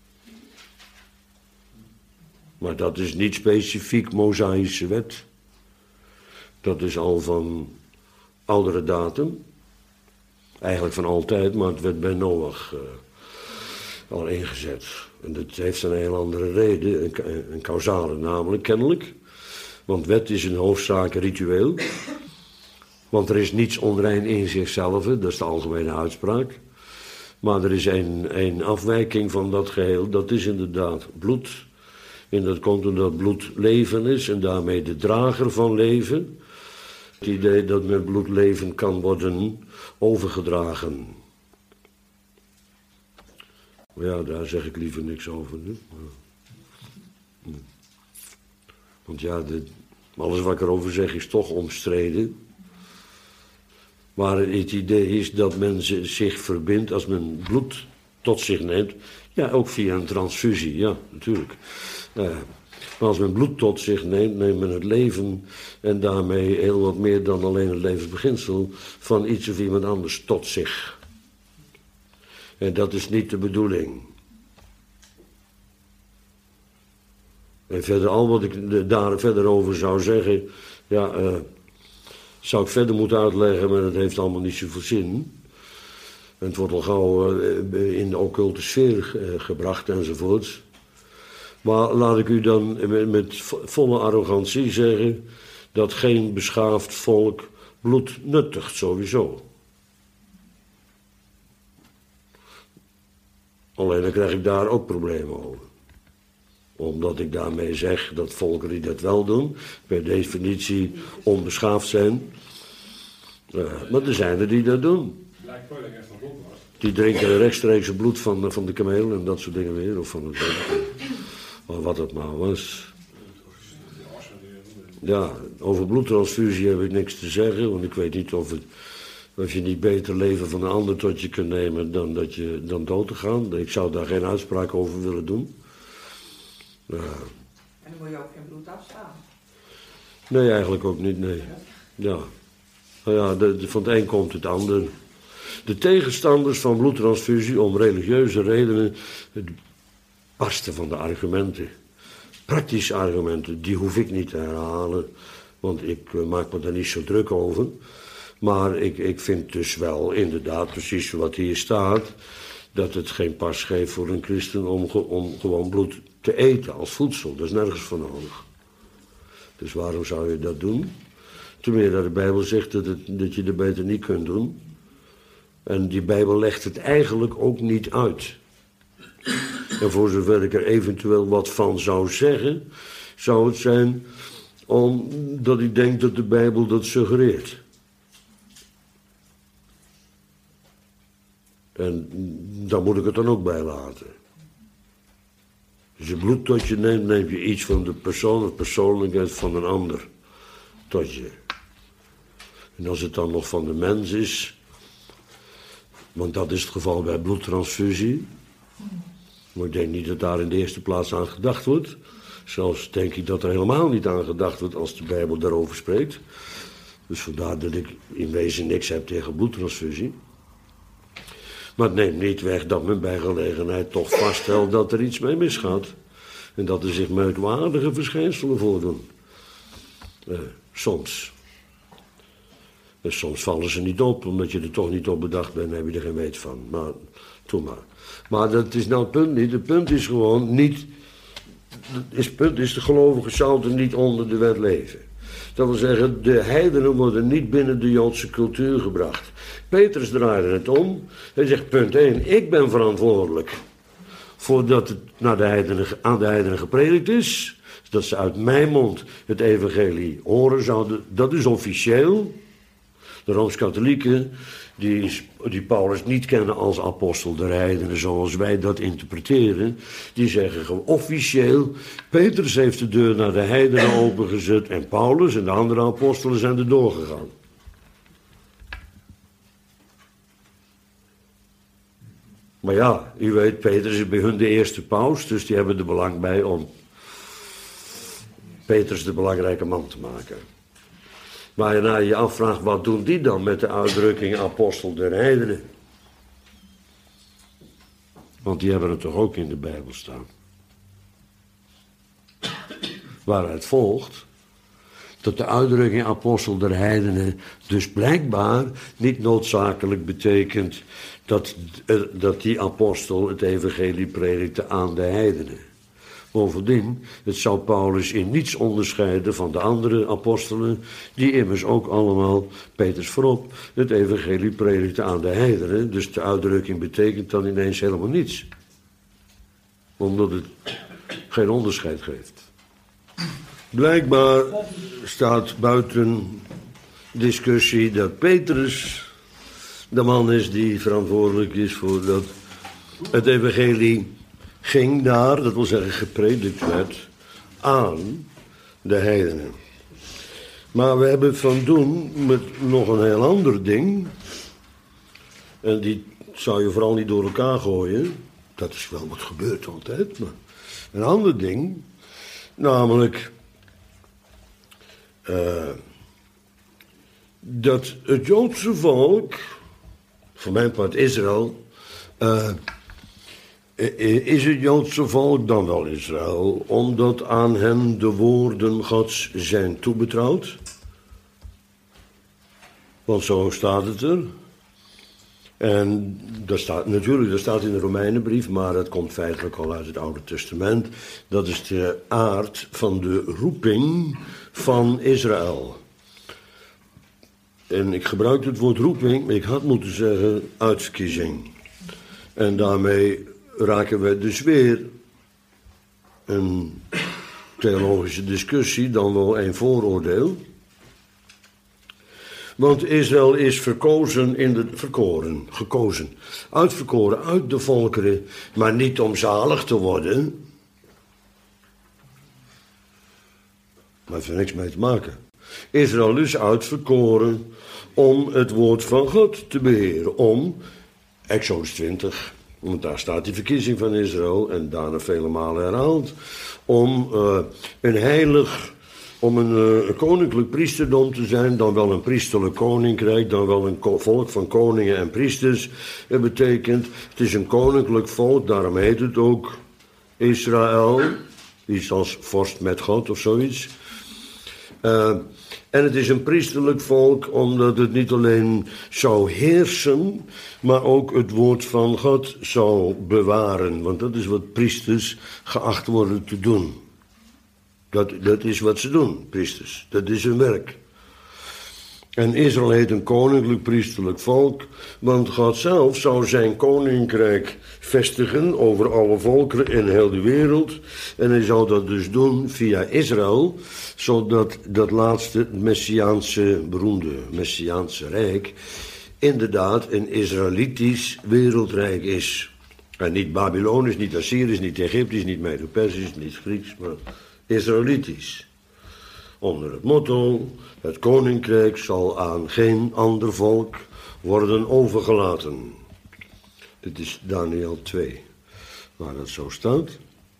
Maar dat is niet specifiek Mosaïsche wet. Dat is al van oudere datum. Eigenlijk van altijd, maar het werd bij Noach al ingezet. En dat heeft een heel andere reden, een causale namelijk, kennelijk. Want wet is in hoofdzaak ritueel. Want er is niets onrein in zichzelf, dat is de algemene uitspraak. Maar er is een afwijking van dat geheel, dat is inderdaad bloed. En dat komt omdat bloed leven is en daarmee de drager van leven. Het idee dat met bloed leven kan worden overgedragen. Ja, daar zeg ik liever niks over nu. Want ja, alles wat ik erover zeg is toch omstreden. Maar het idee is dat men zich verbindt als men bloed tot zich neemt. Ja, ook via een transfusie, ja, natuurlijk. Maar als men bloed tot zich neemt, neemt men het leven en daarmee heel wat meer dan alleen het levensbeginsel van iets of iemand anders tot zich. En dat is niet de bedoeling. En verder, al wat ik daar verder over zou zeggen, ja, zou ik verder moeten uitleggen, maar dat heeft allemaal niet zoveel zin. En het wordt al gauw in de occulte sfeer gebracht enzovoort. Maar laat ik u dan met volle arrogantie zeggen dat geen beschaafd volk bloed nuttigt, sowieso. Alleen dan krijg ik daar ook problemen over. Omdat ik daarmee zeg dat volkeren die dat wel doen, per definitie onbeschaafd zijn. Maar er zijn er die dat doen. Die drinken rechtstreeks het bloed van de kameel en dat soort dingen weer. Of van het of wat het maar was. Ja, over bloedtransfusie heb ik niks te zeggen. Want ik weet niet of je niet beter leven van een ander tot je kunt nemen dan dood te gaan. Ik zou daar geen uitspraak over willen doen. En dan moet je ook geen bloed afstaan. Nee, eigenlijk ook niet, nee. Ja. Nou ja, van het een komt het ander. De tegenstanders van bloedtransfusie om religieuze redenen, het barsten van de argumenten. Praktische argumenten, die hoef ik niet te herhalen, want ik maak me daar niet zo druk over. Maar ik vind dus wel inderdaad precies wat hier staat, dat het geen pas geeft voor een christen om gewoon bloed te eten als voedsel. Dat is nergens voor nodig. Dus waarom zou je dat doen? Ten meer dat de Bijbel zegt dat je dat beter niet kunt doen. En die Bijbel legt het eigenlijk ook niet uit. En voor zover ik er eventueel wat van zou zeggen, zou het zijn omdat ik denk dat de Bijbel dat suggereert. En daar moet ik het dan ook bij laten. Als je bloed tot je neemt, neem je iets van de persoon of persoonlijkheid van een ander tot je. En als het dan nog van de mens is, want dat is het geval bij bloedtransfusie. Maar ik denk niet dat daar in de eerste plaats aan gedacht wordt. Zelfs denk ik dat er helemaal niet aan gedacht wordt als de Bijbel daarover spreekt. Dus vandaar dat ik in wezen niks heb tegen bloedtransfusie. Maar het neemt niet weg dat men bij gelegenheid toch vaststelt dat er iets mee misgaat. En dat er zich merkwaardige verschijnselen voordoen. Soms. En soms vallen ze niet op, omdat je er toch niet op bedacht bent, heb je er geen weet van. Maar, doe maar. Maar dat is nou het punt niet. Het punt is gewoon niet... Het punt is, de gelovigen zouden niet onder de wet leven. Dat wil zeggen, de heidenen worden niet binnen de Joodse cultuur gebracht. Petrus draaide het om. Hij zegt, punt 1, ik ben verantwoordelijk voordat het aan de heidenen gepredikt is. Dat ze uit mijn mond het evangelie horen zouden. Dat is officieel. De Rooms-Katholieken, die Paulus niet kennen als apostel der heidenen, zoals wij dat interpreteren, die zeggen gewoon officieel, Petrus heeft de deur naar de heidenen opengezet en Paulus en de andere apostelen zijn er doorgegaan. Maar ja, u weet, Petrus is bij hun de eerste paus, dus die hebben er belang bij om Petrus de belangrijke man te maken. Maar je je afvraagt, wat doen die dan met de uitdrukking apostel der heidenen? Want die hebben het toch ook in de Bijbel staan. Waaruit volgt dat de uitdrukking apostel der heidenen dus blijkbaar niet noodzakelijk betekent dat die apostel het evangelie predikte aan de heidenen. Bovendien, het zou Paulus in niets onderscheiden van de andere apostelen, die immers ook allemaal, Petrus voorop, het evangelie predikten aan de heidenen. Dus de uitdrukking betekent dan ineens helemaal niets. Omdat het geen onderscheid geeft. Blijkbaar staat buiten discussie dat Petrus de man is die verantwoordelijk is voor dat het evangelie ging daar, dat wil zeggen gepredikt werd, aan de heidenen. Maar we hebben het van doen met nog een heel ander ding. En die zou je vooral niet door elkaar gooien. Dat is wel wat gebeurt altijd. Maar een ander ding, namelijk dat het Joodse volk, voor mijn part Israël, is het Joodse volk dan wel Israël, omdat aan hen de woorden Gods zijn toebetrouwd? Want zo staat het er. En dat staat in de Romeinenbrief, maar dat komt feitelijk al uit het Oude Testament. Dat is de aard van de roeping van Israël. En ik gebruik het woord roeping, maar ik had moeten zeggen uitverkiezing. En daarmee raken we dus weer een theologische discussie, dan wel een vooroordeel. Want Israël is uitverkoren uit de volkeren, maar niet om zalig te worden. Maar heeft er niks mee te maken. Israël is uitverkoren om het woord van God te beheren. Om, Exodus 20, want daar staat die verkiezing van Israël en daarna vele malen herhaald. Om een koninklijk priesterdom te zijn, dan wel een priesterlijk koninkrijk, dan wel een volk van koningen en priesters. Het betekent, het is een koninklijk volk, daarom heet het ook Israël. Iets als vorst met God of zoiets. En het is een priesterlijk volk omdat het niet alleen zou heersen, maar ook het woord van God zou bewaren. Want dat is wat priesters geacht worden te doen. Dat is wat ze doen, priesters. Dat is hun werk. En Israël heet een koninklijk priesterlijk volk, want God zelf zou zijn koninkrijk vestigen over alle volkeren in heel de wereld. En hij zou dat dus doen via Israël, zodat dat laatste beroemde Messiaanse rijk inderdaad een Israëlitisch wereldrijk is. En niet Babylonisch, niet Assyrisch, niet Egyptisch, niet Medo-Persisch, niet Grieks, maar Israëlitisch. Onder het motto, het koninkrijk zal aan geen ander volk worden overgelaten. Dit is Daniel 2, waar dat zo staat.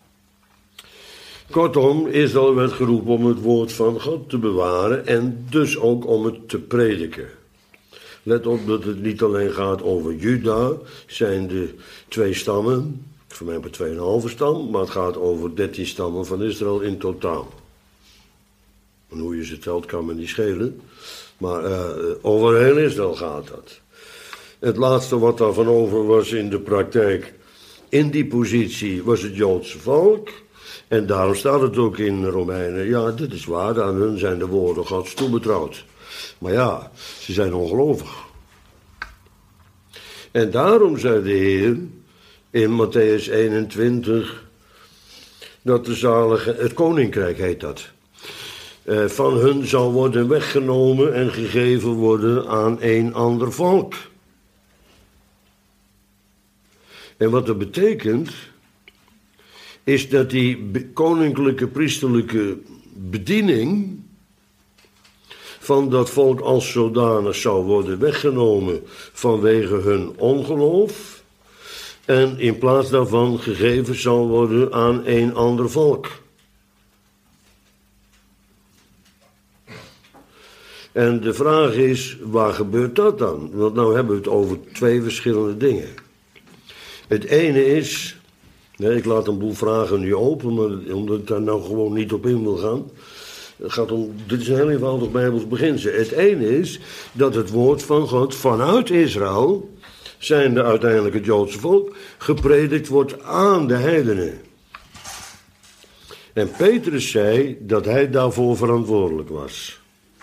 Kortom, Israël werd geroepen om het woord van God te bewaren en dus ook om het te prediken. Let op dat het niet alleen gaat over Juda, zijn de 2 stammen, voor mij maar 2,5 stam, maar het gaat over 13 stammen van Israël in totaal. En hoe je ze telt kan me niet schelen, maar over heel Israël gaat dat. Het laatste wat daarvan over was in de praktijk, in die positie was het Joodse volk. En daarom staat het ook in Romeinen, ja, dit is waar, aan hun zijn de woorden Gods toebetrouwd. Maar ja, ze zijn ongelovig. En daarom zei de Heer in Mattheüs 21, dat de zalige, het koninkrijk heet dat, van hun zal worden weggenomen en gegeven worden aan een ander volk. En wat dat betekent, is dat die koninklijke priesterlijke bediening van dat volk als zodanig zou worden weggenomen vanwege hun ongeloof en in plaats daarvan gegeven zal worden aan een ander volk. En de vraag is, waar gebeurt dat dan? Want nou hebben we het over 2 verschillende dingen. Het ene is, ik laat een boel vragen nu open, maar omdat ik daar nou gewoon niet op in wil gaan. Het gaat om, dit is een heel eenvoudig Bijbels beginsel. Het ene is dat het woord van God vanuit Israël, zijnde uiteindelijk het Joodse volk, gepredikt wordt aan de heidenen. En Petrus zei dat hij daarvoor verantwoordelijk was.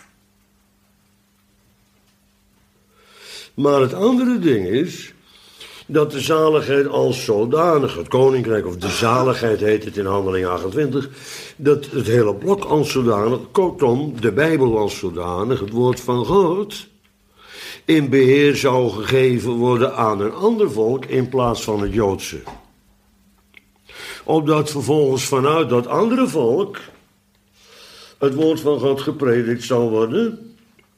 Maar het andere ding is dat de zaligheid als zodanig, het koninkrijk of de zaligheid heet het in Handelingen 28, dat het hele blok als zodanig, kortom de Bijbel als zodanig, het woord van God, in beheer zou gegeven worden aan een ander volk in plaats van het Joodse. Opdat vervolgens vanuit dat andere volk het woord van God gepredikt zal worden.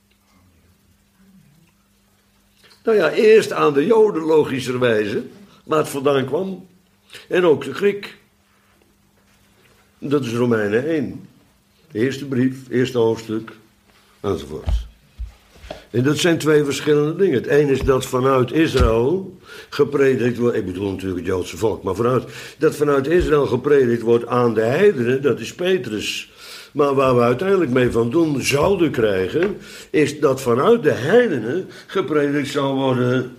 Nou ja, eerst aan de Joden logischerwijze, waar het vandaan kwam. En ook de Griek. Dat is Romeinen 1. De eerste brief, eerste hoofdstuk, enzovoort. En dat zijn 2 verschillende dingen. Het ene is dat vanuit Israël gepredikt wordt, ik bedoel natuurlijk het Joodse volk, maar dat vanuit Israël gepredikt wordt aan de heidenen, dat is Petrus. Maar waar we uiteindelijk mee van doen zouden krijgen, is dat vanuit de heidenen gepredikt zal worden.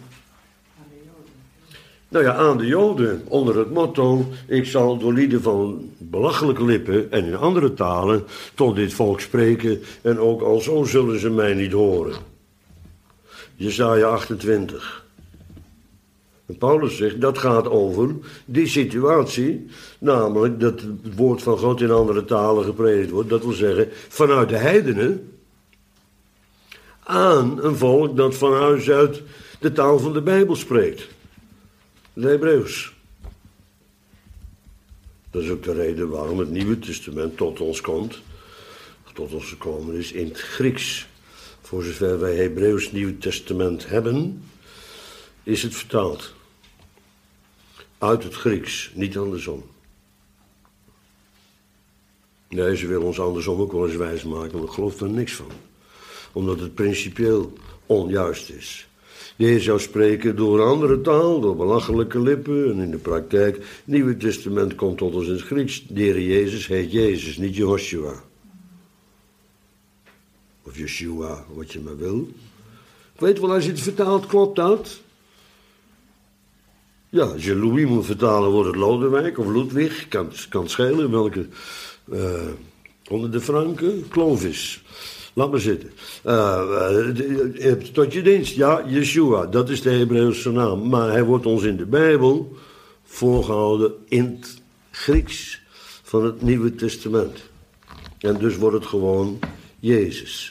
Nou ja, aan de Joden, onder het motto, ik zal door lieden van belachelijke lippen en in andere talen tot dit volk spreken en ook al zo zullen ze mij niet horen. Jesaja 28. En Paulus zegt, dat gaat over die situatie, namelijk dat het woord van God in andere talen gepredikt wordt. Dat wil zeggen, vanuit de heidenen aan een volk dat van huis uit de taal van de Bijbel spreekt. Het Hebreeuws. Dat is ook de reden waarom het Nieuwe Testament tot ons komt. Tot ons gekomen is in het Grieks. Voor zover wij Hebreeuws Nieuw Testament hebben, is het vertaald. Uit het Grieks, niet andersom. Nee, ze willen ons andersom ook wel eens wijs maken, maar ik geloof er niks van. Omdat het principieel onjuist is. Je zou spreken door een andere taal, door belachelijke lippen. En in de praktijk, het Nieuwe Testament komt tot ons in het Grieks. De Heer Jezus heet Jezus, niet Joshua. Of Yeshua, wat je maar wil. Ik weet wel, als je het vertaalt, klopt dat? Ja, als je Louis moet vertalen, wordt het Lodewijk of Ludwig. Kan schelen welke onder de Franken Clovis. Laat maar zitten. Tot je dienst, ja, Yeshua, dat is de Hebreeuwse naam. Maar hij wordt ons in de Bijbel voorgehouden in het Grieks van het Nieuwe Testament. En dus wordt het gewoon Jezus.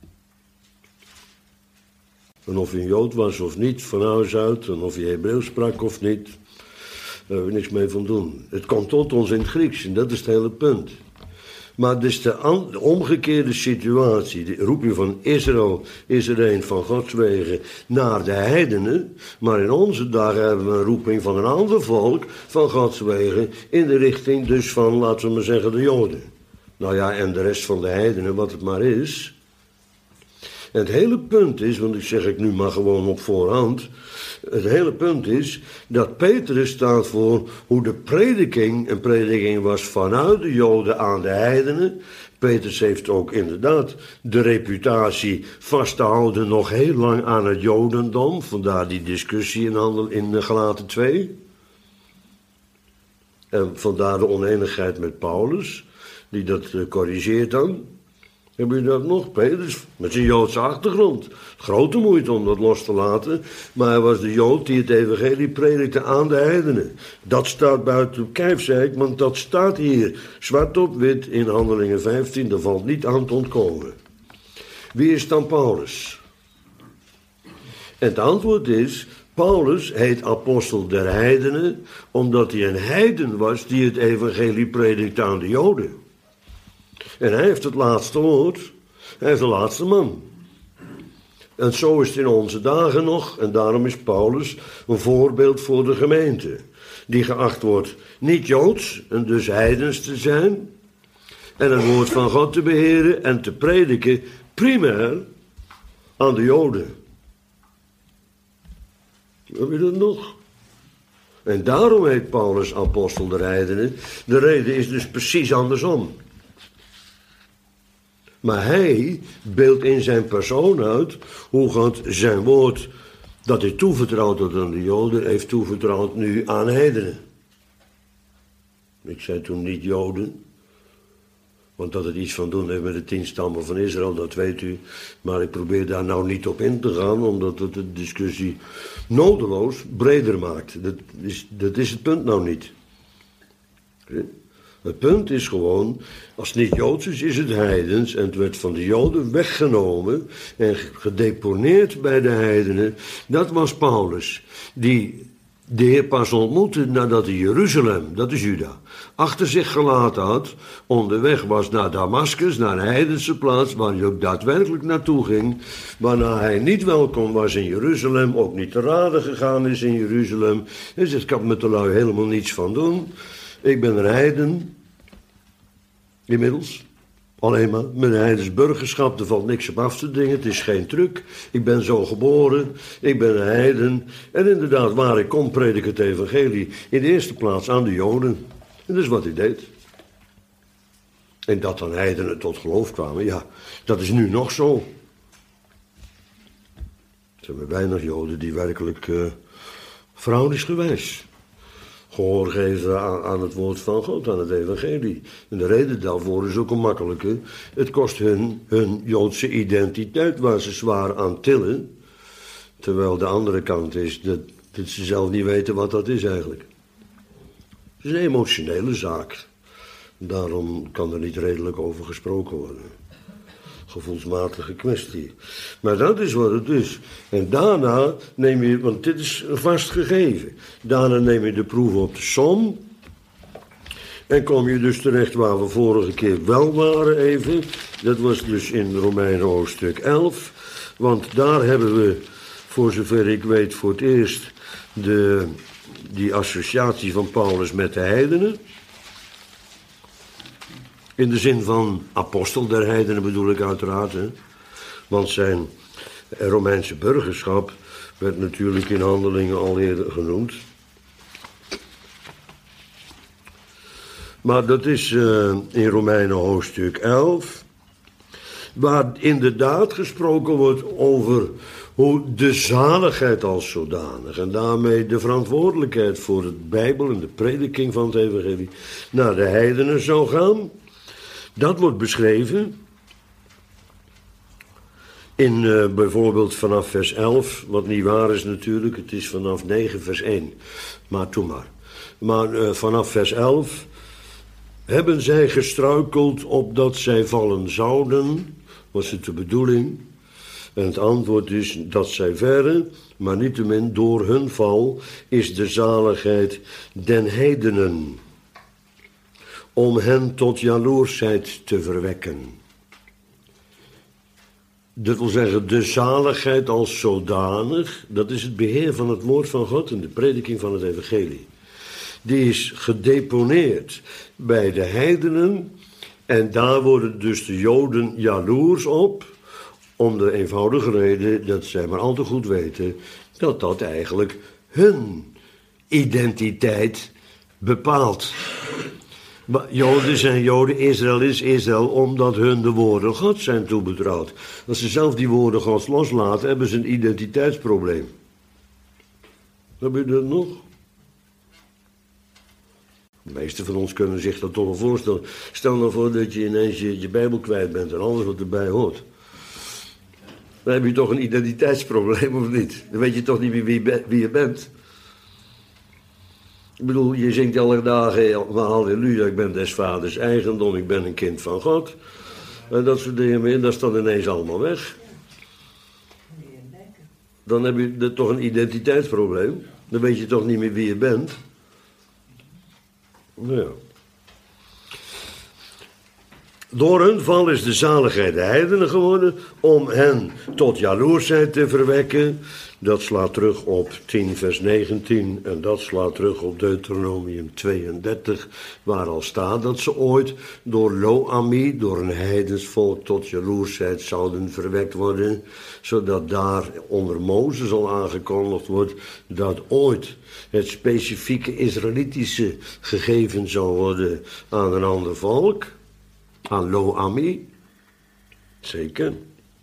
En of hij een Jood was of niet, van huis uit, en of hij Hebreeuws sprak of niet, daar hebben we niks mee van doen. Het komt tot ons in het Grieks en dat is het hele punt. Maar het is de omgekeerde situatie. De roeping van Israël is er een van Gods wegen naar de heidenen. Maar in onze dagen hebben we een roeping van een ander volk van Gods wegen in de richting dus van, laten we maar zeggen, de Joden. Nou ja, en de rest van de heidenen, wat het maar is. En het hele punt is, want ik zeg het nu maar gewoon op voorhand. Het hele punt is dat Petrus staat voor hoe de prediking een prediking was vanuit de Joden aan de heidenen. Petrus heeft ook inderdaad de reputatie vast te houden nog heel lang aan het Jodendom. Vandaar die discussie in Galaten 2. En vandaar de oneenigheid met Paulus, die dat corrigeert dan. Hebben jullie dat nog? Petrus, met zijn Joodse achtergrond. Grote moeite om dat los te laten. Maar hij was de Jood die het evangelie predikte aan de heidenen. Dat staat buiten kijf, zei ik, want dat staat hier. Zwart op wit in Handelingen 15. Daar valt niet aan te ontkomen. Wie is dan Paulus? En het antwoord is, Paulus heet apostel der heidenen, omdat hij een heiden was die het evangelie predikte aan de Joden. En hij heeft het laatste woord. Hij is de laatste man. En zo is het in onze dagen nog. En daarom is Paulus een voorbeeld voor de gemeente. Die geacht wordt niet Joods en dus heidens te zijn. En het woord van God te beheren en te prediken primair aan de Joden. Heb je dat nog? En daarom heet Paulus apostel der heidenen. De reden is dus precies andersom. Maar hij beeldt in zijn persoon uit hoe God zijn woord dat hij toevertrouwd had aan de Joden, heeft toevertrouwd nu aan heidenen. Ik zei toen niet Joden, want dat het iets van doen heeft met de 10 stammen van Israël, dat weet u. Maar ik probeer daar nou niet op in te gaan, omdat het de discussie nodeloos breder maakt. Dat is het punt nou niet. Het punt is gewoon, als het niet Joods is het heidens. En het werd van de Joden weggenomen en gedeponeerd bij de heidenen. Dat was Paulus, die de Heer pas ontmoette nadat hij Jeruzalem, dat is Juda, achter zich gelaten had. Onderweg was naar Damascus, naar een heidense plaats waar hij ook daadwerkelijk naartoe ging. Waarna hij niet welkom was in Jeruzalem, ook niet te raden gegaan is in Jeruzalem. Hij zegt, ik heb met de lui helemaal niets van doen. Ik ben een heiden, inmiddels, alleen maar, met een heidens burgerschap, er valt niks op af te dingen, het is geen truc. Ik ben zo geboren, ik ben een heiden, en inderdaad, waar ik kom, predik het evangelie, in de eerste plaats aan de Joden. En dat is wat hij deed. En dat dan heidenen tot geloof kwamen, ja, dat is nu nog zo. Er zijn maar weinig Joden die werkelijk vrouwelijksgewijs gehoor geven aan het woord van God, aan het evangelie. En de reden daarvoor is ook een makkelijke. Het kost hun Joodse identiteit waar ze zwaar aan tillen. Terwijl de andere kant is, dat Dat ze zelf niet weten wat dat is eigenlijk. Het is een emotionele zaak. Daarom kan er niet redelijk over gesproken worden. Gevoelsmatige kwestie. Maar dat is wat het is. En daarna neem je, want dit is een vast gegeven. Daarna neem je de proef op de som. En kom je dus terecht waar we vorige keer wel waren even. Dat was dus in Romeinen hoofdstuk 11. Want daar hebben we, voor zover ik weet, voor het eerst die associatie van Paulus met de heidenen. In de zin van apostel der heidenen bedoel ik uiteraard. Hè? Want zijn Romeinse burgerschap werd natuurlijk in Handelingen al eerder genoemd. Maar dat is in Romeinen hoofdstuk 11. Waar inderdaad gesproken wordt over hoe de zaligheid als zodanig. En daarmee de verantwoordelijkheid voor het Bijbel en de prediking van het evangelie naar de heidenen zou gaan. Dat wordt beschreven in bijvoorbeeld vanaf vers 11, wat niet waar is natuurlijk, het is vanaf 9 vers 1, maar toen maar. Maar vanaf vers 11, hebben zij gestruikeld opdat zij vallen zouden, was het de bedoeling. En het antwoord is dat zij verre, maar niettemin door hun val is de zaligheid den heidenen. Om hen tot jaloersheid te verwekken. Dat wil zeggen, de zaligheid als zodanig, dat is het beheer van het woord van God en de prediking van het evangelie. Die is gedeponeerd bij de heidenen en daar worden dus de Joden jaloers op, om de eenvoudige reden dat zij maar al te goed weten dat dat eigenlijk hun identiteit bepaalt. Joden zijn Joden, Israël is Israël, omdat hun de woorden Gods zijn toebetrouwd. Als ze zelf die woorden Gods loslaten, hebben ze een identiteitsprobleem. Heb je dat nog? De meesten van ons kunnen zich dat toch wel voorstellen. Stel nou voor dat je ineens je Bijbel kwijt bent en alles wat erbij hoort. Dan heb je toch een identiteitsprobleem, of niet? Dan weet je toch niet wie je bent. Ik bedoel, je zingt alle dagen, halleluja, ik ben des vaders eigendom, ik ben een kind van God. En dat soort dingen meer, dat is dan ineens allemaal weg. Dan heb je toch een identiteitsprobleem. Dan weet je toch niet meer wie je bent. Nou ja. Door hun val is de zaligheid de heidenen geworden, om hen tot jaloersheid te verwekken. Dat slaat terug op 10 vers 19 en dat slaat terug op Deuteronomium 32, waar al staat dat ze ooit door Lo-Ami, door een heidens volk, tot jaloersheid zouden verwekt worden, zodat daar onder Mozes al aangekondigd wordt dat ooit het specifieke Israëlitische gegeven zou worden aan een ander volk. Aan Lo-Ami. Zeker.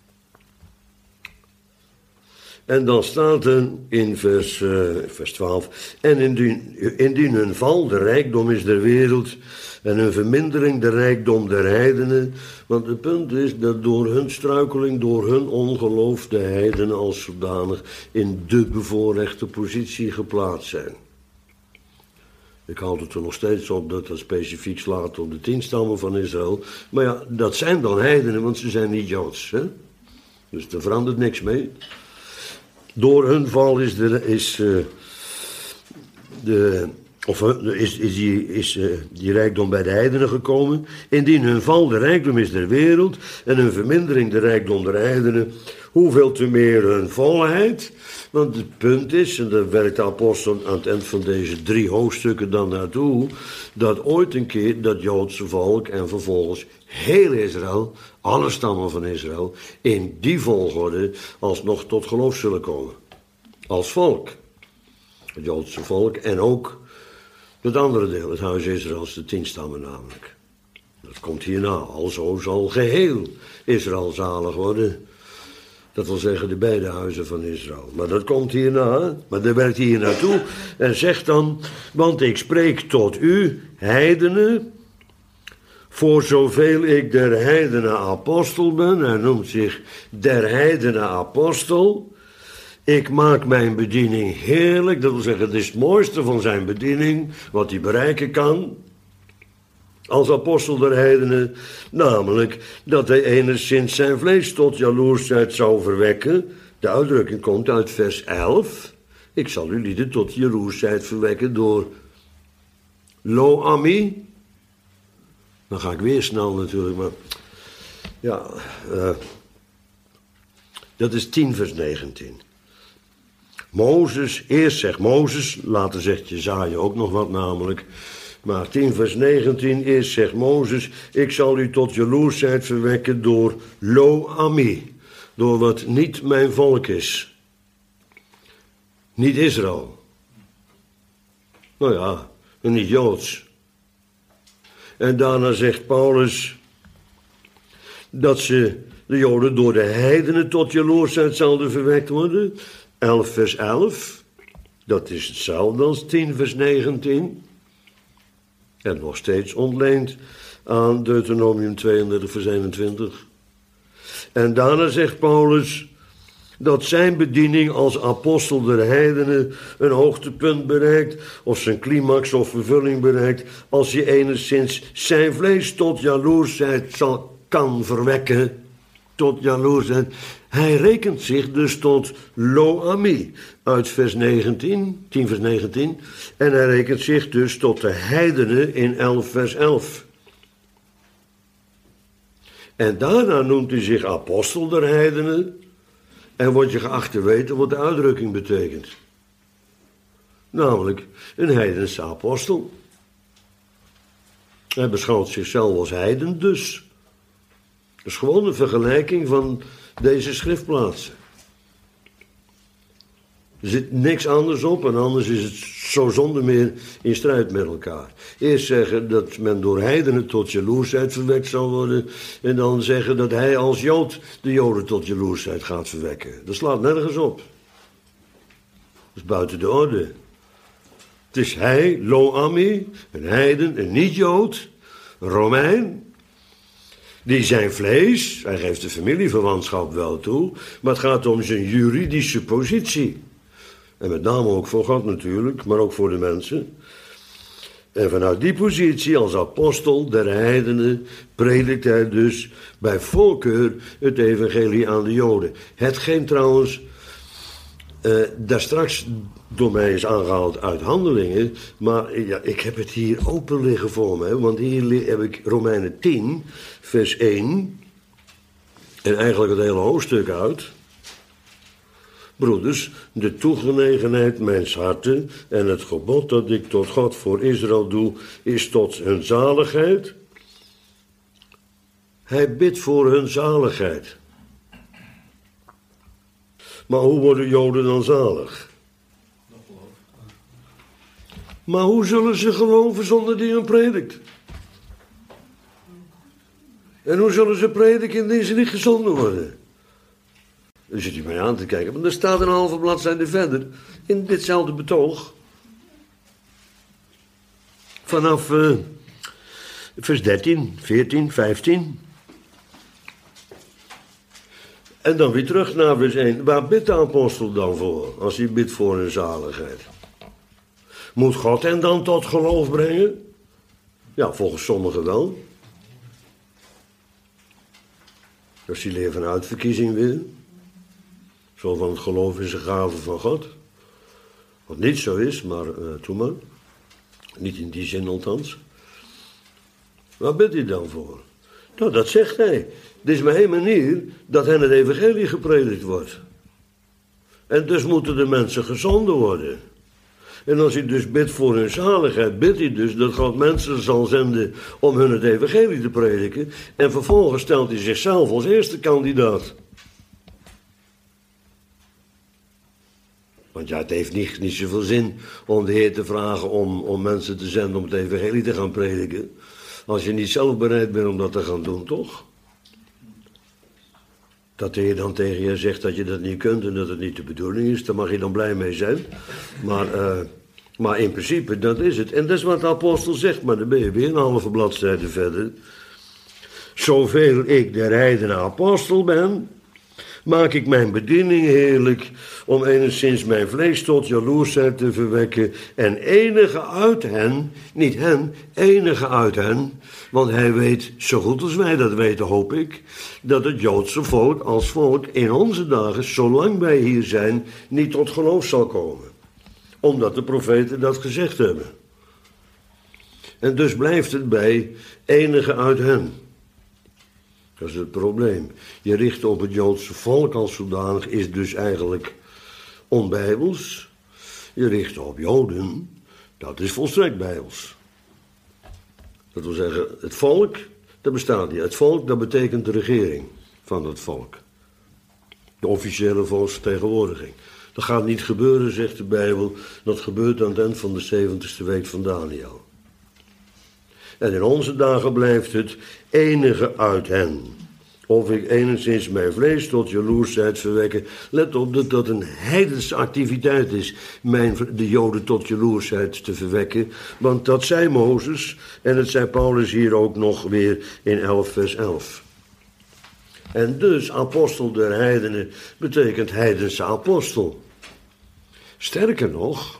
En dan staat er in vers 12. En indien hun val de rijkdom is der wereld. En hun vermindering de rijkdom der heidenen. Want het punt is dat door hun struikeling, door hun ongeloof, de heidenen als zodanig in de bevoorrechte positie geplaatst zijn. Ik houd het er nog steeds op dat dat specifiek slaat op de 10 stammen van Israël. Maar ja, dat zijn dan heidenen, want ze zijn niet Joods. Hè? Dus er verandert niks mee. Door hun val is die rijkdom bij de heidenen gekomen. Indien hun val de rijkdom is der wereld en hun vermindering de rijkdom der heidenen, hoeveel te meer hun volheid. Want het punt is, en daar werkt de apostel aan het eind van deze 3 hoofdstukken dan naartoe, dat ooit een keer dat Joodse volk en vervolgens heel Israël, alle stammen van Israël, in die volgorde alsnog tot geloof zullen komen. Als volk. Het Joodse volk en ook het andere deel, het huis Israëls, de 10 stammen namelijk. Dat komt hierna, alzo zal geheel Israël zalig worden. Dat wil zeggen de beide huizen van Israël. Maar dat komt hierna, maar dat werkt hier naartoe. En zegt dan, want ik spreek tot u, heidenen, voor zoveel ik der heidenen apostel ben. Hij noemt zich der heidenen apostel. Ik maak mijn bediening heerlijk. Dat wil zeggen, het is het mooiste van zijn bediening, wat hij bereiken kan. Als apostel der heidenen, namelijk dat hij enigszins zijn vlees tot jaloersheid zou verwekken. De uitdrukking komt uit vers 11. Ik zal u lieden tot jaloersheid verwekken door lo ami. Dan ga ik weer snel natuurlijk, maar ja, dat is 10 vers 19. Mozes, eerst zegt Mozes, later zegt Jesaja ook nog wat namelijk. Maar 10 vers 19, eerst zegt Mozes, ik zal u tot jaloersheid verwekken door lo ami. Door wat niet mijn volk is. Niet Israël. Nou ja, niet Joods. En daarna zegt Paulus dat de Joden door de heidenen tot jaloersheid zouden verwekt worden. 11 vers 11. Dat is hetzelfde als 10 vers 19. En nog steeds ontleend aan Deuteronomium 32 vers 21. En daarna zegt Paulus dat zijn bediening als apostel der heidenen een hoogtepunt bereikt, of zijn climax of vervulling bereikt, als hij enigszins zijn vlees tot jaloersheid kan verwekken. Tot jaloersheid. Hij rekent zich dus tot lo ami uit vers 19, 10 vers 19. En hij rekent zich dus tot de heidenen in 11 vers 11. En daarna noemt hij zich apostel der heidenen. En wordt je geacht te weten wat de uitdrukking betekent. Namelijk een heidense apostel. Hij beschouwt zichzelf als heiden dus. Dat is gewoon een vergelijking van deze schriftplaatsen. Er zit niks anders op en anders is het zo zonder meer in strijd met elkaar. Eerst zeggen dat men door heidenen tot jaloersheid verwekt zal worden. En dan zeggen dat hij als Jood de Joden tot jaloersheid gaat verwekken. Dat slaat nergens op. Dat is buiten de orde. Het is hij, lo ami, een heiden, een niet-Jood, een Romein. Die zijn vlees, hij geeft de familieverwantschap wel toe, maar het gaat om zijn juridische positie. En met name ook voor God natuurlijk, maar ook voor de mensen. En vanuit die positie als apostel der heidenen predikt hij dus bij voorkeur het evangelie aan de Joden. Hetgeen trouwens daar straks door mij is aangehaald uit Handelingen, maar ja, ik heb het hier open liggen voor me, want hier heb ik Romeinen 10, vers 1, en eigenlijk het hele hoofdstuk uit. Broeders, de toegenegenheid mijns harten en het gebod dat ik tot God voor Israël doe, is tot hun zaligheid. Hij bidt voor hun zaligheid. Maar hoe worden Joden dan zalig? Maar hoe zullen ze geloven zonder die hun predikt? En hoe zullen ze prediken indien ze niet gezonden worden? Daar zit u mij aan te kijken, want er staat een halve bladzijde verder in ditzelfde betoog. Vanaf vers 13, 14, 15. En dan weer terug naar vers 1. Waar bidt de apostel dan voor, als hij bidt voor hun zaligheid? Moet God hen dan tot geloof brengen? Ja, volgens sommigen wel. Als hij leer van uitverkiezing wil. Zo van het geloof is een gave van God. Wat niet zo is, maar doe maar. Niet in die zin althans. Waar bidt hij dan voor? Nou, dat zegt hij. Het is maar één manier dat hen het evangelie gepredikt wordt. En dus moeten de mensen gezonden worden. En als hij dus bidt voor hun zaligheid, bidt hij dus dat God mensen zal zenden om hun het evangelie te prediken. En vervolgens stelt hij zichzelf als eerste kandidaat. Want ja, het heeft niet zoveel zin om de Heer te vragen om mensen te zenden om het evangelie te gaan prediken. Als je niet zelf bereid bent om dat te gaan doen, toch? Dat de Heer dan tegen je zegt dat je dat niet kunt en dat het niet de bedoeling is, daar mag je dan blij mee zijn. Maar in principe, dat is het. En dat is wat de apostel zegt, maar dan ben je weer een halve bladzijde verder. Zoveel ik der heidenen apostel ben, maak ik mijn bediening heerlijk, om enigszins mijn vlees tot jaloersheid te verwekken, en enige uit hen, niet hen, enige uit hen, want hij weet, zo goed als wij dat weten, hoop ik, dat het Joodse volk als volk in onze dagen, zolang wij hier zijn, niet tot geloof zal komen. Omdat de profeten dat gezegd hebben. En dus blijft het bij enige uit hen. Dat is het probleem. Je richten op het Joodse volk als zodanig is dus eigenlijk onbijbels. Je richten op Joden, dat is volstrekt bijbels. Dat wil zeggen, het volk, dat bestaat niet. Het volk, dat betekent de regering van het volk. De officiële volksvertegenwoordiging. Dat gaat niet gebeuren, zegt de Bijbel. Dat gebeurt aan het eind van de 70ste week van Daniel. En in onze dagen blijft het enige uit hen. Of ik enigszins mijn vlees tot jaloersheid verwekken. Let op dat dat een heidense activiteit is. De Joden tot jaloersheid te verwekken. Want dat zei Mozes. En het zei Paulus hier ook nog weer in 11 vers 11. En dus apostel der heidenen betekent heidense apostel. Sterker nog.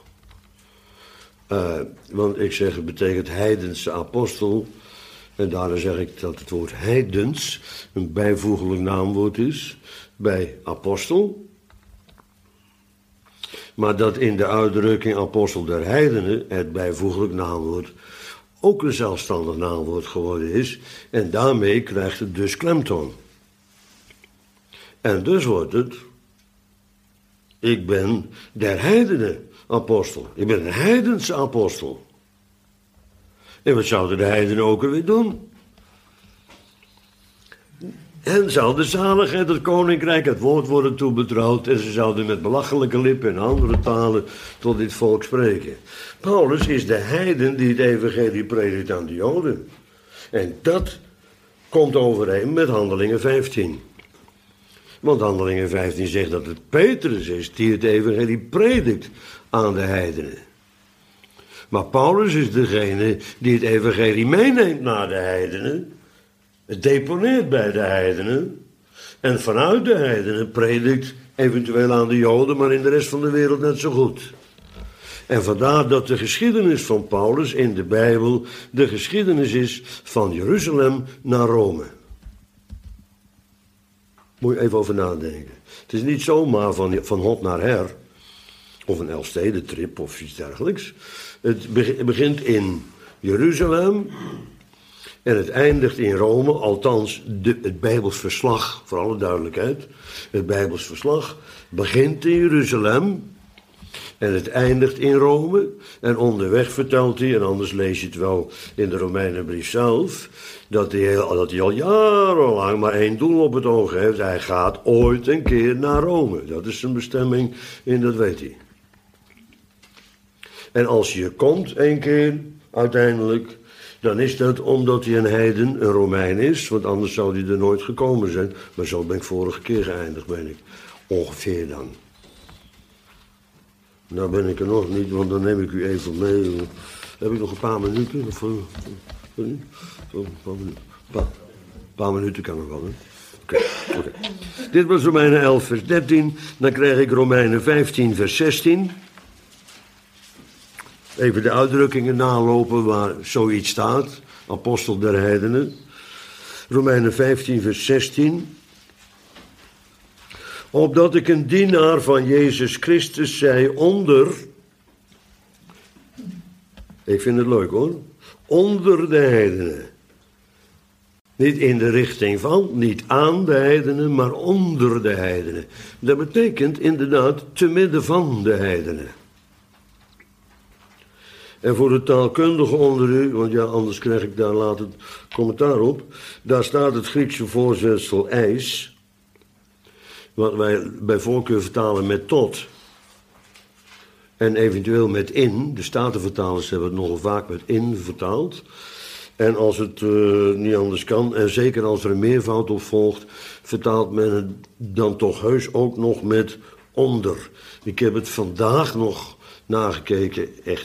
Want ik zeg het betekent heidense apostel. En daarom zeg ik dat het woord heidens een bijvoeglijk naamwoord is bij apostel. Maar dat in de uitdrukking apostel der heidenen het bijvoeglijk naamwoord ook een zelfstandig naamwoord geworden is. En daarmee krijgt het dus klemtoon. En dus wordt het, ik ben der heidenen apostel. Ik ben een heidense apostel. En wat zouden de heidenen ook weer doen? En zal de zaligheid, het koninkrijk, het woord worden toebetrouwd. En ze zouden met belachelijke lippen en andere talen tot dit volk spreken. Paulus is de heiden die het evangelie predikt aan de Joden. En dat komt overeen met Handelingen 15. Want Handelingen 15 zegt dat het Petrus is die het evangelie predikt aan de heidenen. Maar Paulus is degene die het evangelie meeneemt naar de heidenen. Het deponeert bij de heidenen. En vanuit de heidenen predikt eventueel aan de Joden, maar in de rest van de wereld net zo goed. En vandaar dat de geschiedenis van Paulus in de Bijbel de geschiedenis is van Jeruzalem naar Rome. Moet je even over nadenken. Het is niet zomaar van hot naar her. Of een Elfstedentrip of iets dergelijks. Het begint in Jeruzalem. En het eindigt in Rome. Althans, het Bijbels verslag, voor alle duidelijkheid. Het Bijbels verslag begint in Jeruzalem. En het eindigt in Rome. En onderweg vertelt hij, en anders lees je het wel in de Romeinenbrief zelf, dat hij al jarenlang maar één doel op het oog heeft. Hij gaat ooit een keer naar Rome. Dat is zijn bestemming en dat weet hij. En als je komt één keer, uiteindelijk, dan is dat omdat hij een heiden, een Romein is. Want anders zou hij er nooit gekomen zijn. Maar zo ben ik vorige keer geëindigd, ben ik. Ongeveer dan. Nou ben ik er nog niet, want dan neem ik u even mee. Heb ik nog een paar minuten? Een paar minuten kan nog wel, hè? Oké. Dit was Romeinen 11 vers 13. Dan krijg ik Romeinen 15 vers 16. Even de uitdrukkingen nalopen waar zoiets staat. Apostel der heidenen. Romeinen 15 vers 16. Opdat ik een dienaar van Jezus Christus zij onder. Ik vind het leuk hoor. Onder de heidenen. Niet in de richting van, niet aan de heidenen, maar onder de heidenen. Dat betekent inderdaad te midden van de heidenen. En voor de taalkundigen onder u, want ja, anders krijg ik daar later commentaar op. Daar staat het Griekse voorzetsel eis. Wat wij bij voorkeur vertalen met tot. En eventueel met in. De Statenvertalers hebben het nogal vaak met in vertaald. En als het niet anders kan, en zeker als er een meervoud op volgt, vertaalt men het dan toch heus ook nog met onder. Ik heb het vandaag nog nagekeken, echt.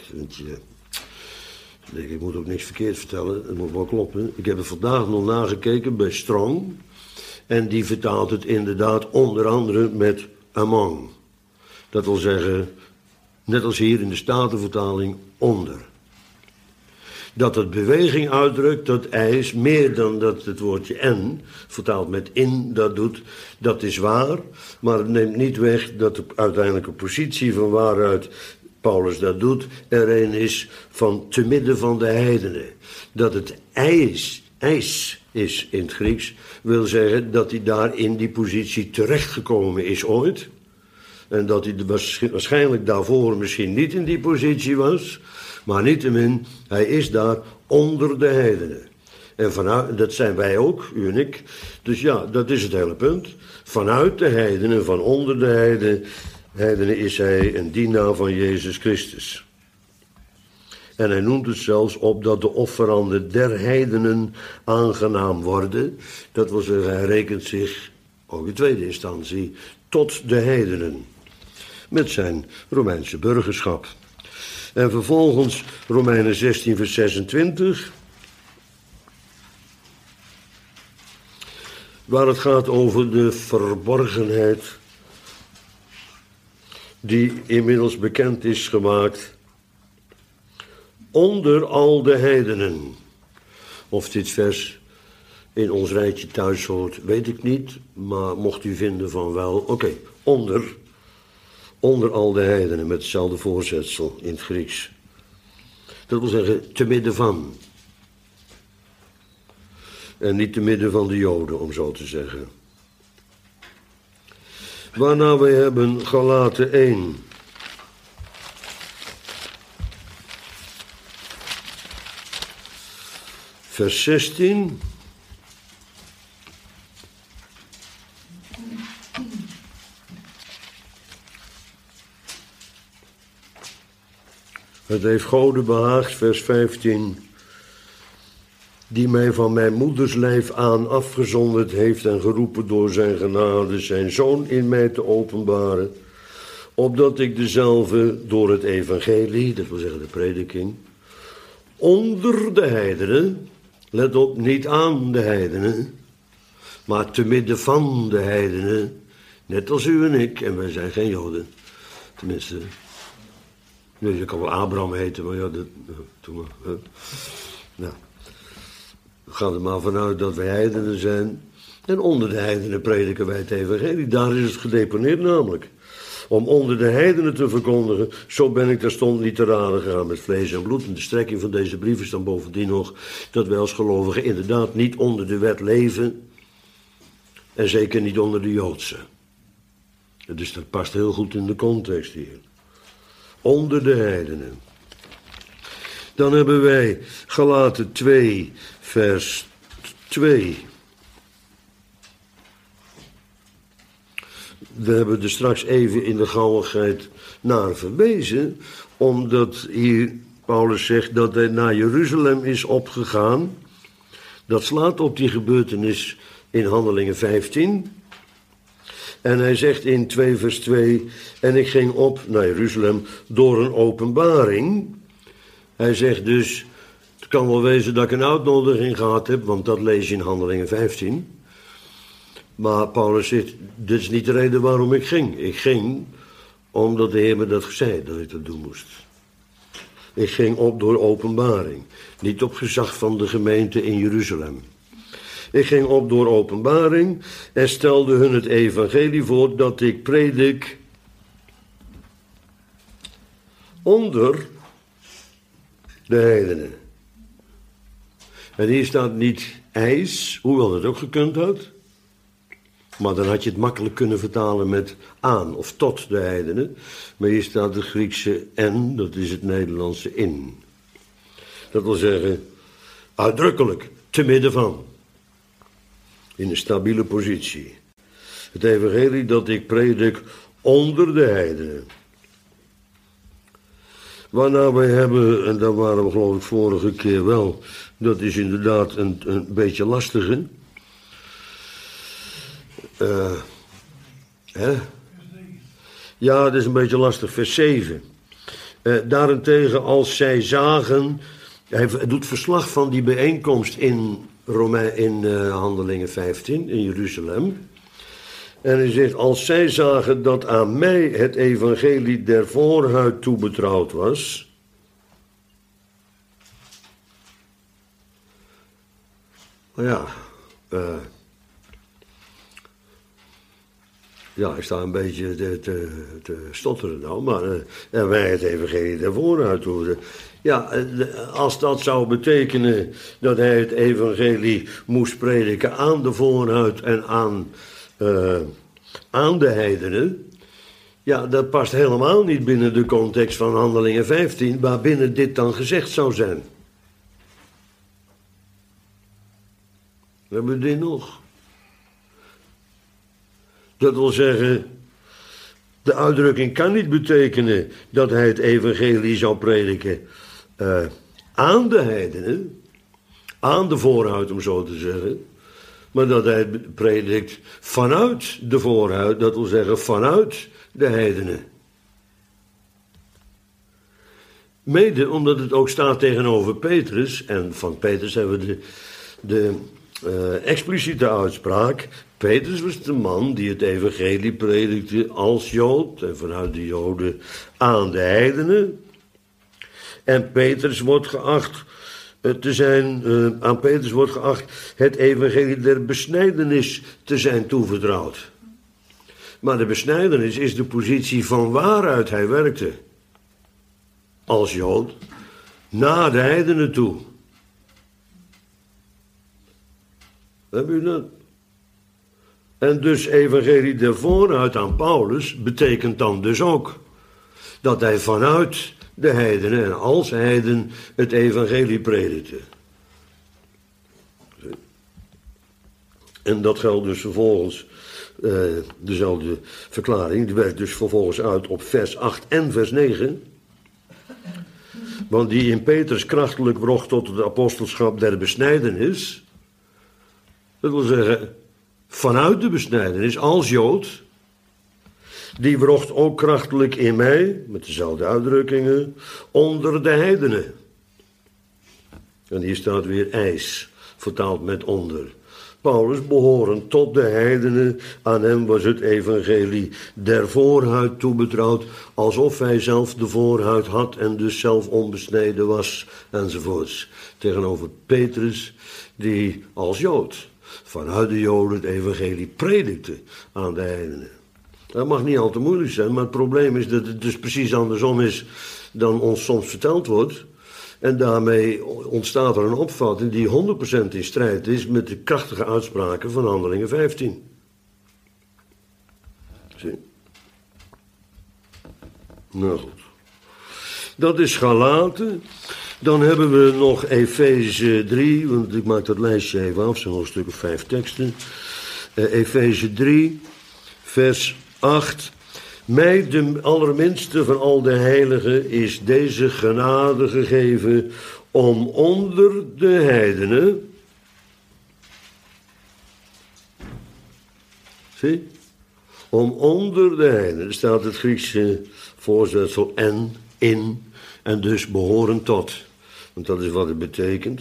Ik moet ook niks verkeerd vertellen, het moet wel kloppen. Ik heb het vandaag nog nagekeken bij Strong. En die vertaalt het inderdaad onder andere met among. Dat wil zeggen, net als hier in de Statenvertaling, onder. Dat het beweging uitdrukt, dat ijs, meer dan dat het woordje en, vertaald met in, dat doet, dat is waar. Maar het neemt niet weg dat de uiteindelijke positie van waaruit Paulus dat doet, er een is van te midden van de heidenen. Dat het ijs is in het Grieks, wil zeggen dat hij daar in die positie terechtgekomen is ooit. En dat hij waarschijnlijk daarvoor misschien niet in die positie was. Maar niettemin, hij is daar onder de heidenen. En vanuit, dat zijn wij ook, u en ik. Dus ja, dat is het hele punt. Vanuit de heidenen, van onder de heidenen is hij een dienaar van Jezus Christus. En hij noemt het zelfs op dat de offeranden der heidenen aangenaam worden. Dat wil zeggen, hij rekent zich, ook in tweede instantie, tot de heidenen. Met zijn Romeinse burgerschap. En vervolgens Romeinen 16 vers 26. Waar het gaat over de verborgenheid die inmiddels bekend is gemaakt onder al de heidenen. Of dit vers in ons rijtje thuis hoort, weet ik niet. Maar mocht u vinden van wel, oké, onder al de heidenen, met hetzelfde voorzetsel in het Grieks. Dat wil zeggen, te midden van. En niet te midden van de Joden, om zo te zeggen. Waarna we hebben Galaten 1. Vers 16. Het heeft Gode behaagd, vers 15, die mij van mijn moeders lijf aan afgezonderd heeft en geroepen door zijn genade, zijn zoon in mij te openbaren, opdat ik dezelfde door het evangelie, dat wil zeggen de prediking, onder de heidenen, let op, niet aan de heidenen, maar te midden van de heidenen, net als u en ik, en wij zijn geen Joden, tenminste. Dus je kan wel Abraham heten, maar ja, doe maar. Nou, we gaan er maar vanuit dat wij heidenen zijn. En onder de heidenen prediken wij het evangelie. Daar is het gedeponeerd namelijk. Om onder de heidenen te verkondigen, zo ben ik terstond niet te raden gegaan met vlees en bloed. En de strekking van deze brief is dan bovendien nog dat wij als gelovigen inderdaad niet onder de wet leven. En zeker niet onder de Joodse. Dus dat past heel goed in de context hier. Onder de heidenen. Dan hebben wij Galaten 2, vers 2. We hebben er straks even in de gauwigheid naar verwezen, omdat hier Paulus zegt dat hij naar Jeruzalem is opgegaan. Dat slaat op die gebeurtenis in Handelingen 15. En hij zegt in 2 vers 2, en ik ging op naar Jeruzalem door een openbaring. Hij zegt dus, het kan wel wezen dat ik een uitnodiging gehad heb, want dat lees je in Handelingen 15. Maar Paulus zegt, dit is niet de reden waarom ik ging. Ik ging omdat de Heer me dat zei, dat ik dat doen moest. Ik ging op door openbaring, niet op gezag van de gemeente in Jeruzalem. Ik ging op door openbaring en stelde hun het evangelie voor dat ik predik onder de heidenen. En hier staat niet ijs, hoewel dat ook gekund had. Maar dan had je het makkelijk kunnen vertalen met aan of tot de heidenen. Maar hier staat de Griekse en, dat is het Nederlandse in. Dat wil zeggen, uitdrukkelijk, te midden van. In een stabiele positie. Het evangelie dat ik predik onder de heidenen. Waarna wij hebben, en daar waren we geloof ik vorige keer wel, dat is inderdaad een beetje lastige. Ja, dat is een beetje lastig, vers 7. Daarentegen als zij zagen, hij doet verslag van die bijeenkomst in in Handelingen 15 in Jeruzalem. En hij zegt, als zij zagen dat aan mij het evangelie der voorhuid toebetrouwd was. Ja, ik sta een beetje te stotteren nou, maar en wij het evangelie der voorhuid toebetrouwd. Ja, als dat zou betekenen dat hij het evangelie moest prediken aan de voorhuid en aan de heidenen. Ja, dat past helemaal niet binnen de context van Handelingen 15, waarbinnen dit dan gezegd zou zijn. We hebben dit nog. Dat wil zeggen, de uitdrukking kan niet betekenen dat hij het evangelie zou prediken aan de heidenen, aan de voorhuid om zo te zeggen, maar dat hij het predikt vanuit de voorhuid, dat wil zeggen vanuit de heidenen. Mede omdat het ook staat tegenover Petrus, en van Petrus hebben we de expliciete uitspraak. Petrus was de man die het evangelie predikte als Jood en vanuit de Joden aan de heidenen. En Petrus wordt geacht aan Petrus wordt geacht het evangelie der besnijdenis te zijn toevertrouwd. Maar de besnijdenis is de positie van waaruit hij werkte. Als Jood, naar de heidenen toe. Heb u dat? En dus evangelie der vooruit aan Paulus betekent dan dus ook dat hij vanuit de heidenen en als heiden het evangelie predikte. En dat geldt dus vervolgens, dezelfde verklaring, die werkt dus vervolgens uit op vers 8 en vers 9. Want die in Petrus krachtelijk wrocht tot het apostelschap der besnijdenis. Dat wil zeggen, vanuit de besnijdenis als Jood. Die wrocht ook krachtelijk in mij, met dezelfde uitdrukkingen, onder de heidenen. En hier staat weer ijs, vertaald met onder. Paulus behorend tot de heidenen, aan hem was het evangelie der voorhuid toebetrouwd, alsof hij zelf de voorhuid had en dus zelf onbesneden was, enzovoorts. Tegenover Petrus, die als Jood vanuit de Joden het evangelie predikte aan de heidenen. Dat mag niet al te moeilijk zijn, maar het probleem is dat het dus precies andersom is dan ons soms verteld wordt. En daarmee ontstaat er een opvatting die 100% in strijd is met de krachtige uitspraken van Handelingen 15. Zie. Nou goed. Dat is Galaten. Dan hebben we nog Efeze 3, want ik maak dat lijstje even af, zo'n stuk of 5 teksten. Efeze 3, vers 8. Mij, de allerminste van al de heiligen, is deze genade gegeven om onder de heidenen. Zie? Om onder de heidenen, er staat het Griekse voorzetsel en, in, en dus behorend tot. Want dat is wat het betekent.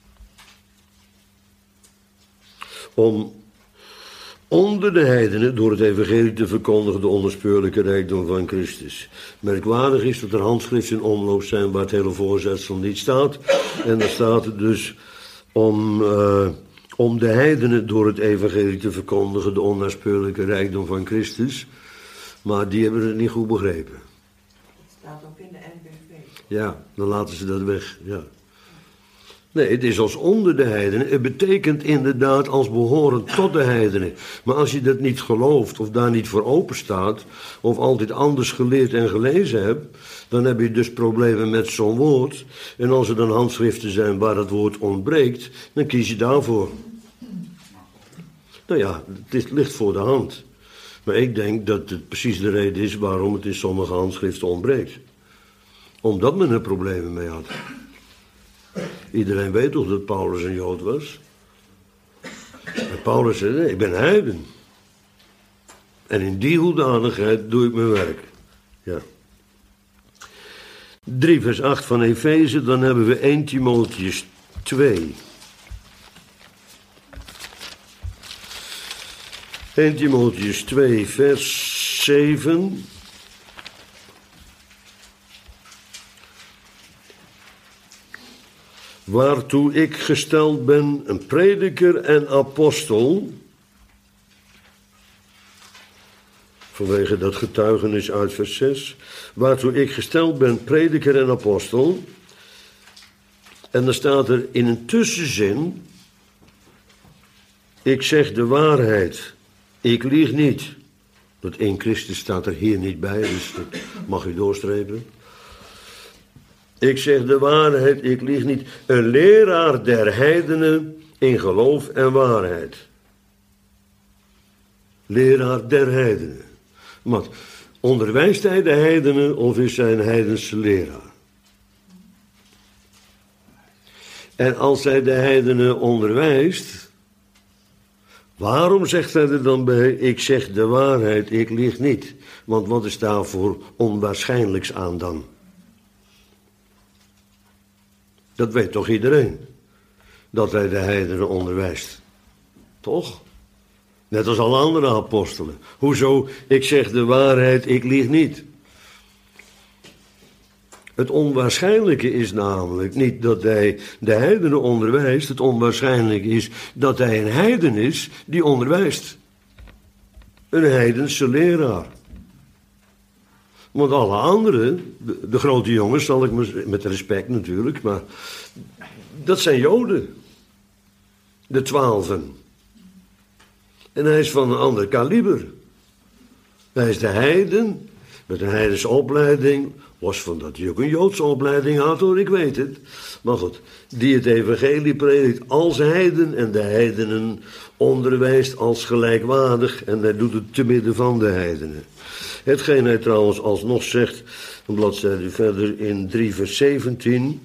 Om onder de heidenen door het evangelie te verkondigen de onbespeurlijke rijkdom van Christus. Merkwaardig is dat er handschriften in omloop zijn waar het hele voorzetsel niet staat. En dan staat het dus om de heidenen door het evangelie te verkondigen de onnaspeurlijke rijkdom van Christus. Maar die hebben het niet goed begrepen. Het staat ook in de NBV. Ja, dan laten ze dat weg, ja. Nee, het is als onder de heidenen. Het betekent inderdaad als behorend tot de heidenen. Maar als je dat niet gelooft of daar niet voor open staat, of altijd anders geleerd en gelezen hebt, dan heb je dus problemen met zo'n woord. En als er dan handschriften zijn waar het woord ontbreekt, dan kies je daarvoor. Nou ja, het ligt voor de hand. Maar ik denk dat het precies de reden is waarom het in sommige handschriften ontbreekt. Omdat men er problemen mee had. Iedereen weet toch dat Paulus een Jood was? En Paulus zei, nee, ik ben heiden. En in die hoedanigheid doe ik mijn werk. Ja. 3 vers 8 van Efeze, dan hebben we 1 Timotheüs 2. 1 Timotheüs 2, vers 7. Waartoe ik gesteld ben een prediker en apostel. Vanwege dat getuigenis uit vers 6. Waartoe ik gesteld ben prediker en apostel. En dan staat er in een tussenzin. Ik zeg de waarheid. Ik lieg niet. Dat in Christus staat er hier niet bij, dus dat mag u doorstrepen. Ik zeg de waarheid, ik lieg niet. Een leraar der heidenen in geloof en waarheid. Leraar der heidenen. Want onderwijst hij de heidenen of is hij een heidense leraar? En als hij de heidenen onderwijst, waarom zegt hij er dan bij, ik zeg de waarheid, ik lieg niet? Want wat is daarvoor onwaarschijnlijks aan dan? Dat weet toch iedereen, dat hij de heidenen onderwijst. Toch? Net als alle andere apostelen. Hoezo, ik zeg de waarheid, ik lieg niet? Het onwaarschijnlijke is namelijk niet dat hij de heidenen onderwijst. Het onwaarschijnlijke is dat hij een heiden is die onderwijst. Een heidense leraar. Want alle anderen, de grote jongens, zal ik met respect natuurlijk, maar dat zijn Joden. De 12. En hij is van een ander kaliber. Hij is de heiden, met een heidense opleiding. Los van dat hij ook een Joodse opleiding had, hoor, ik weet het. Maar goed, die het evangelie predikt als heiden en de heidenen onderwijst als gelijkwaardig. En hij doet het te midden van de heidenen. Hetgeen hij trouwens alsnog zegt, een bladzijde verder in 3 vers 17.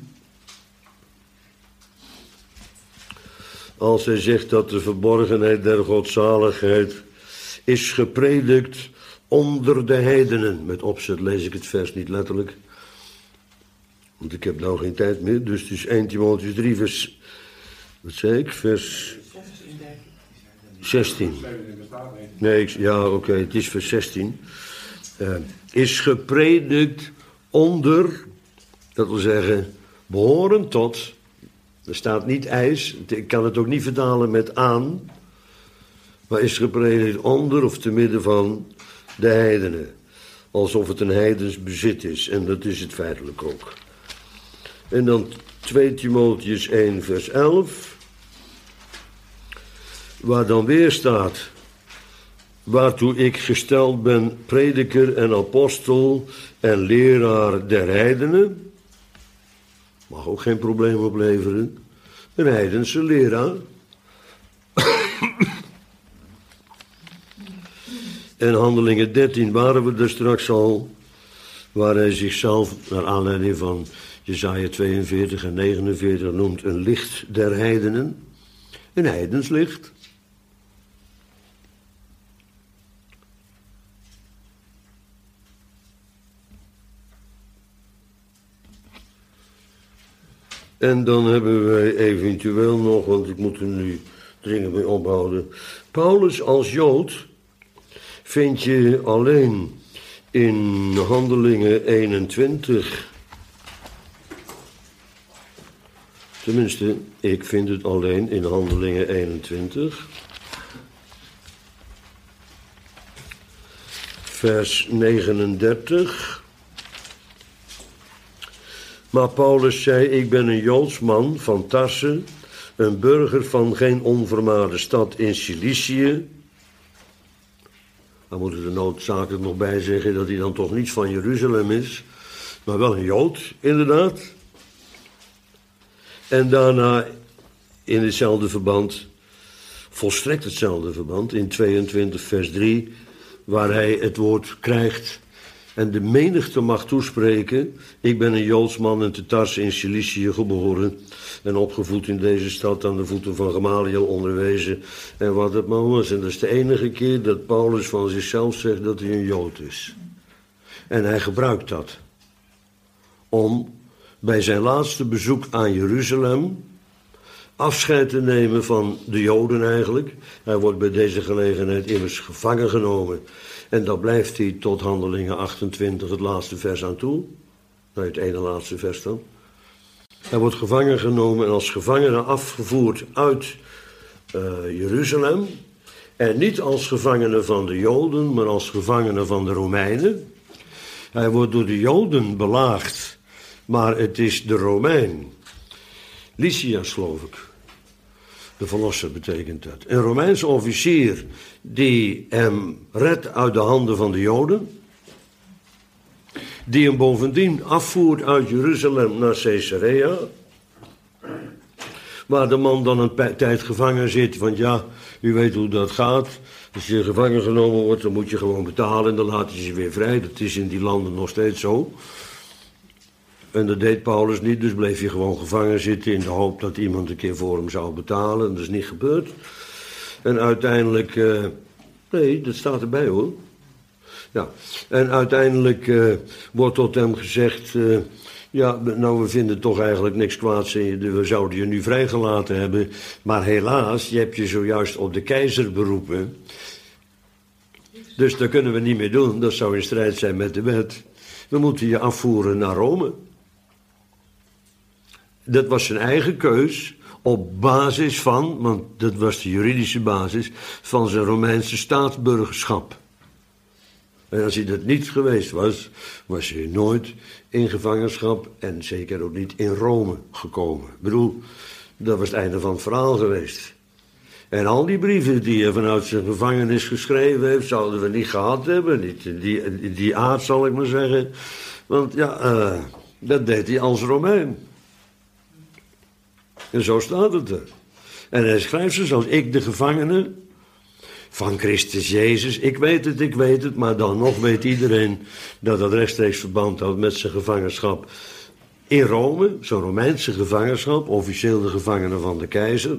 Als hij zegt dat de verborgenheid der godzaligheid is gepredikt onder de heidenen. Met opzet lees ik het vers niet letterlijk. Want ik heb nou geen tijd meer. Dus het is 1 Timotheüs 3 vers... Wat zei ik? Vers 16. Nee, oké, het is vers 16. Is gepredikt onder, dat wil zeggen, behorend tot. Er staat niet ijs, ik kan het ook niet vertalen met aan. Maar is gepredikt onder of te midden van de heidenen. Alsof het een heidens bezit is. En dat is het feitelijk ook. En dan 2 Timotheüs 1 vers 11. Waar dan weer staat. Waartoe ik gesteld ben prediker en apostel en leraar der heidenen. Mag ook geen probleem opleveren. Een heidense leraar. En Handelingen 13 waren we er straks al. Waar hij zichzelf, naar aanleiding van Jesaja 42 en 49, noemt een licht der heidenen. Een heidens licht. En dan hebben wij eventueel nog, want ik moet er nu dringend mee ophouden. Paulus als Jood vind je alleen in Handelingen 21. Tenminste, ik vind het alleen in Handelingen 21. Vers 39. Maar Paulus zei, ik ben een Joods man van Tarse, een burger van geen onvermaarde stad in Cilicië. Dan moet er noodzakelijk nog bij zeggen dat hij dan toch niet van Jeruzalem is, maar wel een Jood, inderdaad. En daarna in hetzelfde verband, volstrekt hetzelfde verband, in 22 vers 3, waar hij het woord krijgt en de menigte mag toespreken. Ik ben een Joods man en te Tarse in Cilicië geboren en opgevoed in deze stad aan de voeten van Gamaliel onderwezen en wat het maar was. En dat is de enige keer dat Paulus van zichzelf zegt dat hij een Jood is. En hij gebruikt dat om bij zijn laatste bezoek aan Jeruzalem afscheid te nemen van de Joden eigenlijk. Hij wordt bij deze gelegenheid immers gevangen genomen. En dat blijft hij tot Handelingen 28, het laatste vers aan toe. Nou, het ene laatste vers dan. Hij wordt gevangen genomen en als gevangene afgevoerd uit Jeruzalem. En niet als gevangene van de Joden, maar als gevangene van de Romeinen. Hij wordt door de Joden belaagd, maar het is de Romein. Lysias, geloof ik. De verlosser betekent dat. Een Romeinse officier die hem redt uit de handen van de Joden. Die hem bovendien afvoert uit Jeruzalem naar Caesarea. Waar de man dan een tijd gevangen zit. Want ja, u weet hoe dat gaat. Als je gevangen genomen wordt, dan moet je gewoon betalen. En dan laten ze je weer vrij. Dat is in die landen nog steeds zo. En dat deed Paulus niet, dus bleef hij gewoon gevangen zitten in de hoop dat iemand een keer voor hem zou betalen. En dat is niet gebeurd. En uiteindelijk, nee, dat staat erbij hoor. Ja, en uiteindelijk wordt tot hem gezegd, ja, nou we vinden toch eigenlijk niks kwaads in je, we zouden je nu vrijgelaten hebben. Maar helaas, je hebt je zojuist op de keizer beroepen. Dus dat kunnen we niet meer doen, dat zou in strijd zijn met de wet. We moeten je afvoeren naar Rome. Dat was zijn eigen keus op basis van, want dat was de juridische basis, van zijn Romeinse staatsburgerschap. En als hij dat niet geweest was, was hij nooit in gevangenschap en zeker ook niet in Rome gekomen. Ik bedoel, dat was het einde van het verhaal geweest. En al die brieven die hij vanuit zijn gevangenis geschreven heeft, zouden we niet gehad hebben. Niet in die aard, zal ik maar zeggen. Want ja, dat deed hij als Romein. En zo staat het er. En hij schrijft ze zoals ik, de gevangene van Christus Jezus. Ik weet het, maar dan nog weet iedereen dat dat rechtstreeks verband houdt met zijn gevangenschap in Rome. Zo'n Romeinse gevangenschap, officieel de gevangene van de keizer.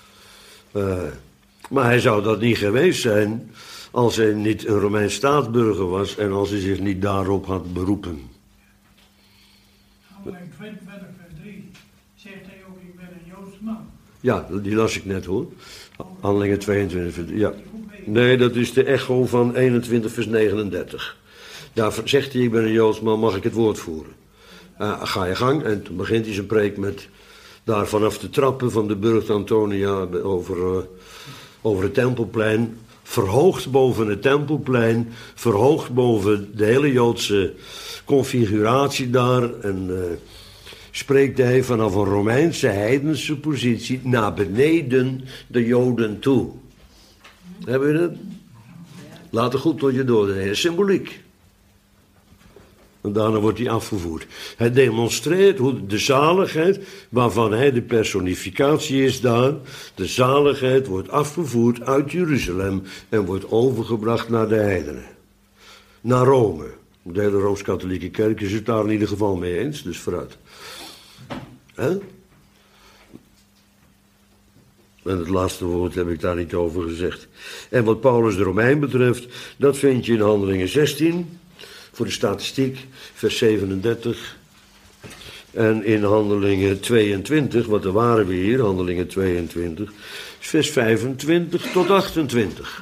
Maar hij zou dat niet geweest zijn als hij niet een Romeins staatsburger was en als hij zich niet daarop had beroepen. Handelingen 22 vers 3 zegt hij ook, ik ben een Joods man. Ja, die las ik net hoor. Handelingen 22 vers 3, ja. Nee, dat is de echo van 21 vers 39. Daar zegt hij, ik ben een Joods man, mag ik het woord voeren? Ga je gang. En toen begint hij zijn preek met daar vanaf de trappen van de Burcht Antonia over het Tempelplein, verhoogd boven het Tempelplein, verhoogd boven de hele Joodse configuratie daar. En spreekt hij vanaf een Romeinse heidense positie naar beneden de Joden toe. Hebben we dat? Laat het goed tot je doordringen. Symboliek. En daarna wordt hij afgevoerd. Hij demonstreert hoe de zaligheid, waarvan hij de personificatie is daar, de zaligheid wordt afgevoerd uit Jeruzalem en wordt overgebracht naar de heidenen. Naar Rome. De hele Rooms-Katholieke Kerk is het daar in ieder geval mee eens, dus vooruit. En het laatste woord heb ik daar niet over gezegd. En wat Paulus de Romein betreft, dat vind je in Handelingen 16... voor de statistiek, vers 37. En in Handelingen 22, want daar waren we hier, Handelingen 22, vers 25 tot 28.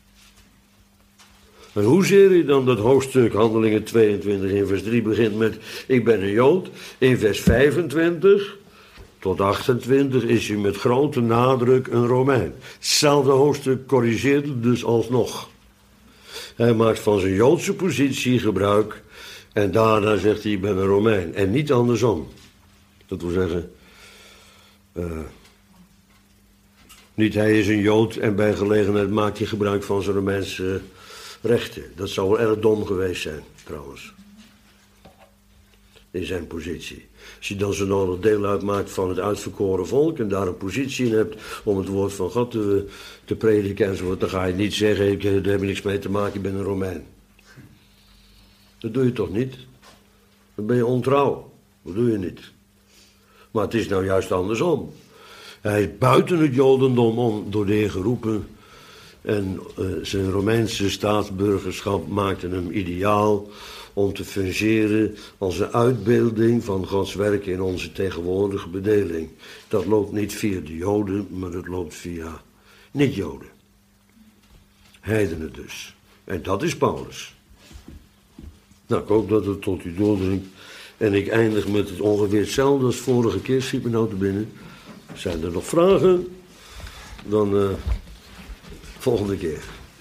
En hoezeer je dan dat hoofdstuk Handelingen 22 in vers 3 begint met ik ben een Jood, in vers 25 tot 28 is hij met grote nadruk een Romein. Hetzelfde hoofdstuk corrigeert het dus alsnog. Hij maakt van zijn Joodse positie gebruik en daarna zegt hij ik ben een Romein en niet andersom. Dat wil zeggen, niet hij is een Jood en bij gelegenheid maakt hij gebruik van zijn Romeinse rechten. Dat zou wel erg dom geweest zijn trouwens. In zijn positie. Als je dan zo nodig deel uitmaakt van het uitverkoren volk en daar een positie in hebt om het woord van God te prediken enzovoort, dan ga je niet zeggen, daar heb je niks mee te maken, ik ben een Romein. Dat doe je toch niet? Dan ben je ontrouw. Dat doe je niet. Maar het is nou juist andersom. Hij is buiten het Jodendom om door de Heer geroepen En zijn Romeinse staatsburgerschap maakte hem ideaal om te fungeren als een uitbeelding van Gods werk in onze tegenwoordige bedeling. Dat loopt niet via de Joden, maar dat loopt via niet-Joden. Heidenen dus. En dat is Paulus. Nou, ik hoop dat het tot u doordringt. En ik eindig met het ongeveer hetzelfde als vorige keer. Schiet me nou te binnen. Zijn er nog vragen? Dan volgende keer.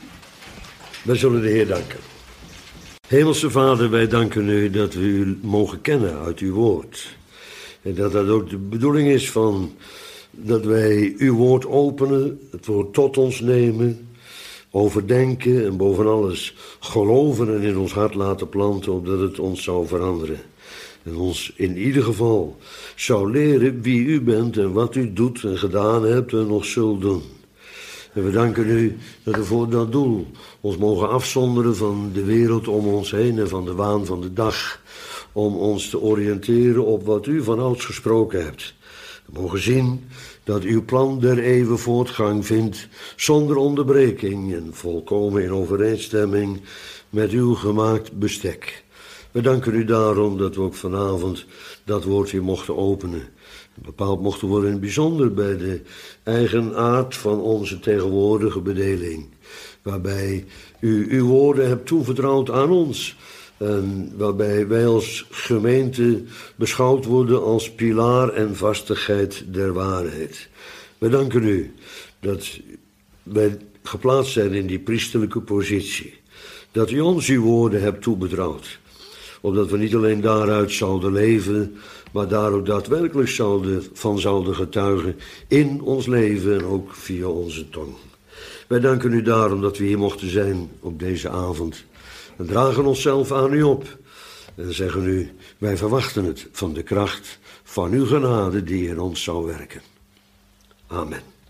Wij zullen de Heer danken. Hemelse Vader, wij danken u dat we u mogen kennen uit uw woord. En dat dat ook de bedoeling is van dat wij uw woord openen, het woord tot ons nemen, overdenken en boven alles geloven en in ons hart laten planten, opdat het ons zou veranderen. En ons in ieder geval zou leren wie u bent en wat u doet en gedaan hebt en nog zult doen. En we danken u dat we voor dat doel ons mogen afzonderen van de wereld om ons heen en van de waan van de dag. Om ons te oriënteren op wat u vanouds gesproken hebt. We mogen zien dat uw plan der eeuwen voortgang vindt zonder onderbreking en volkomen in overeenstemming met uw gemaakt bestek. We danken u daarom dat we ook vanavond dat woord weer mochten openen. Bepaald mochten worden in het bijzonder bij de eigen aard van onze tegenwoordige bedeling. Waarbij u uw woorden hebt toevertrouwd aan ons. En waarbij wij als gemeente beschouwd worden als pilaar en vastigheid der waarheid. We danken u dat wij geplaatst zijn in die priesterlijke positie. Dat u ons uw woorden hebt toebetrouwd. Opdat we niet alleen daaruit zouden leven, maar daar ook daadwerkelijk zouden getuigen in ons leven en ook via onze tong. Wij danken u daarom dat we hier mochten zijn op deze avond. We dragen onszelf aan u op en zeggen u, wij verwachten het van de kracht van uw genade die in ons zou werken. Amen.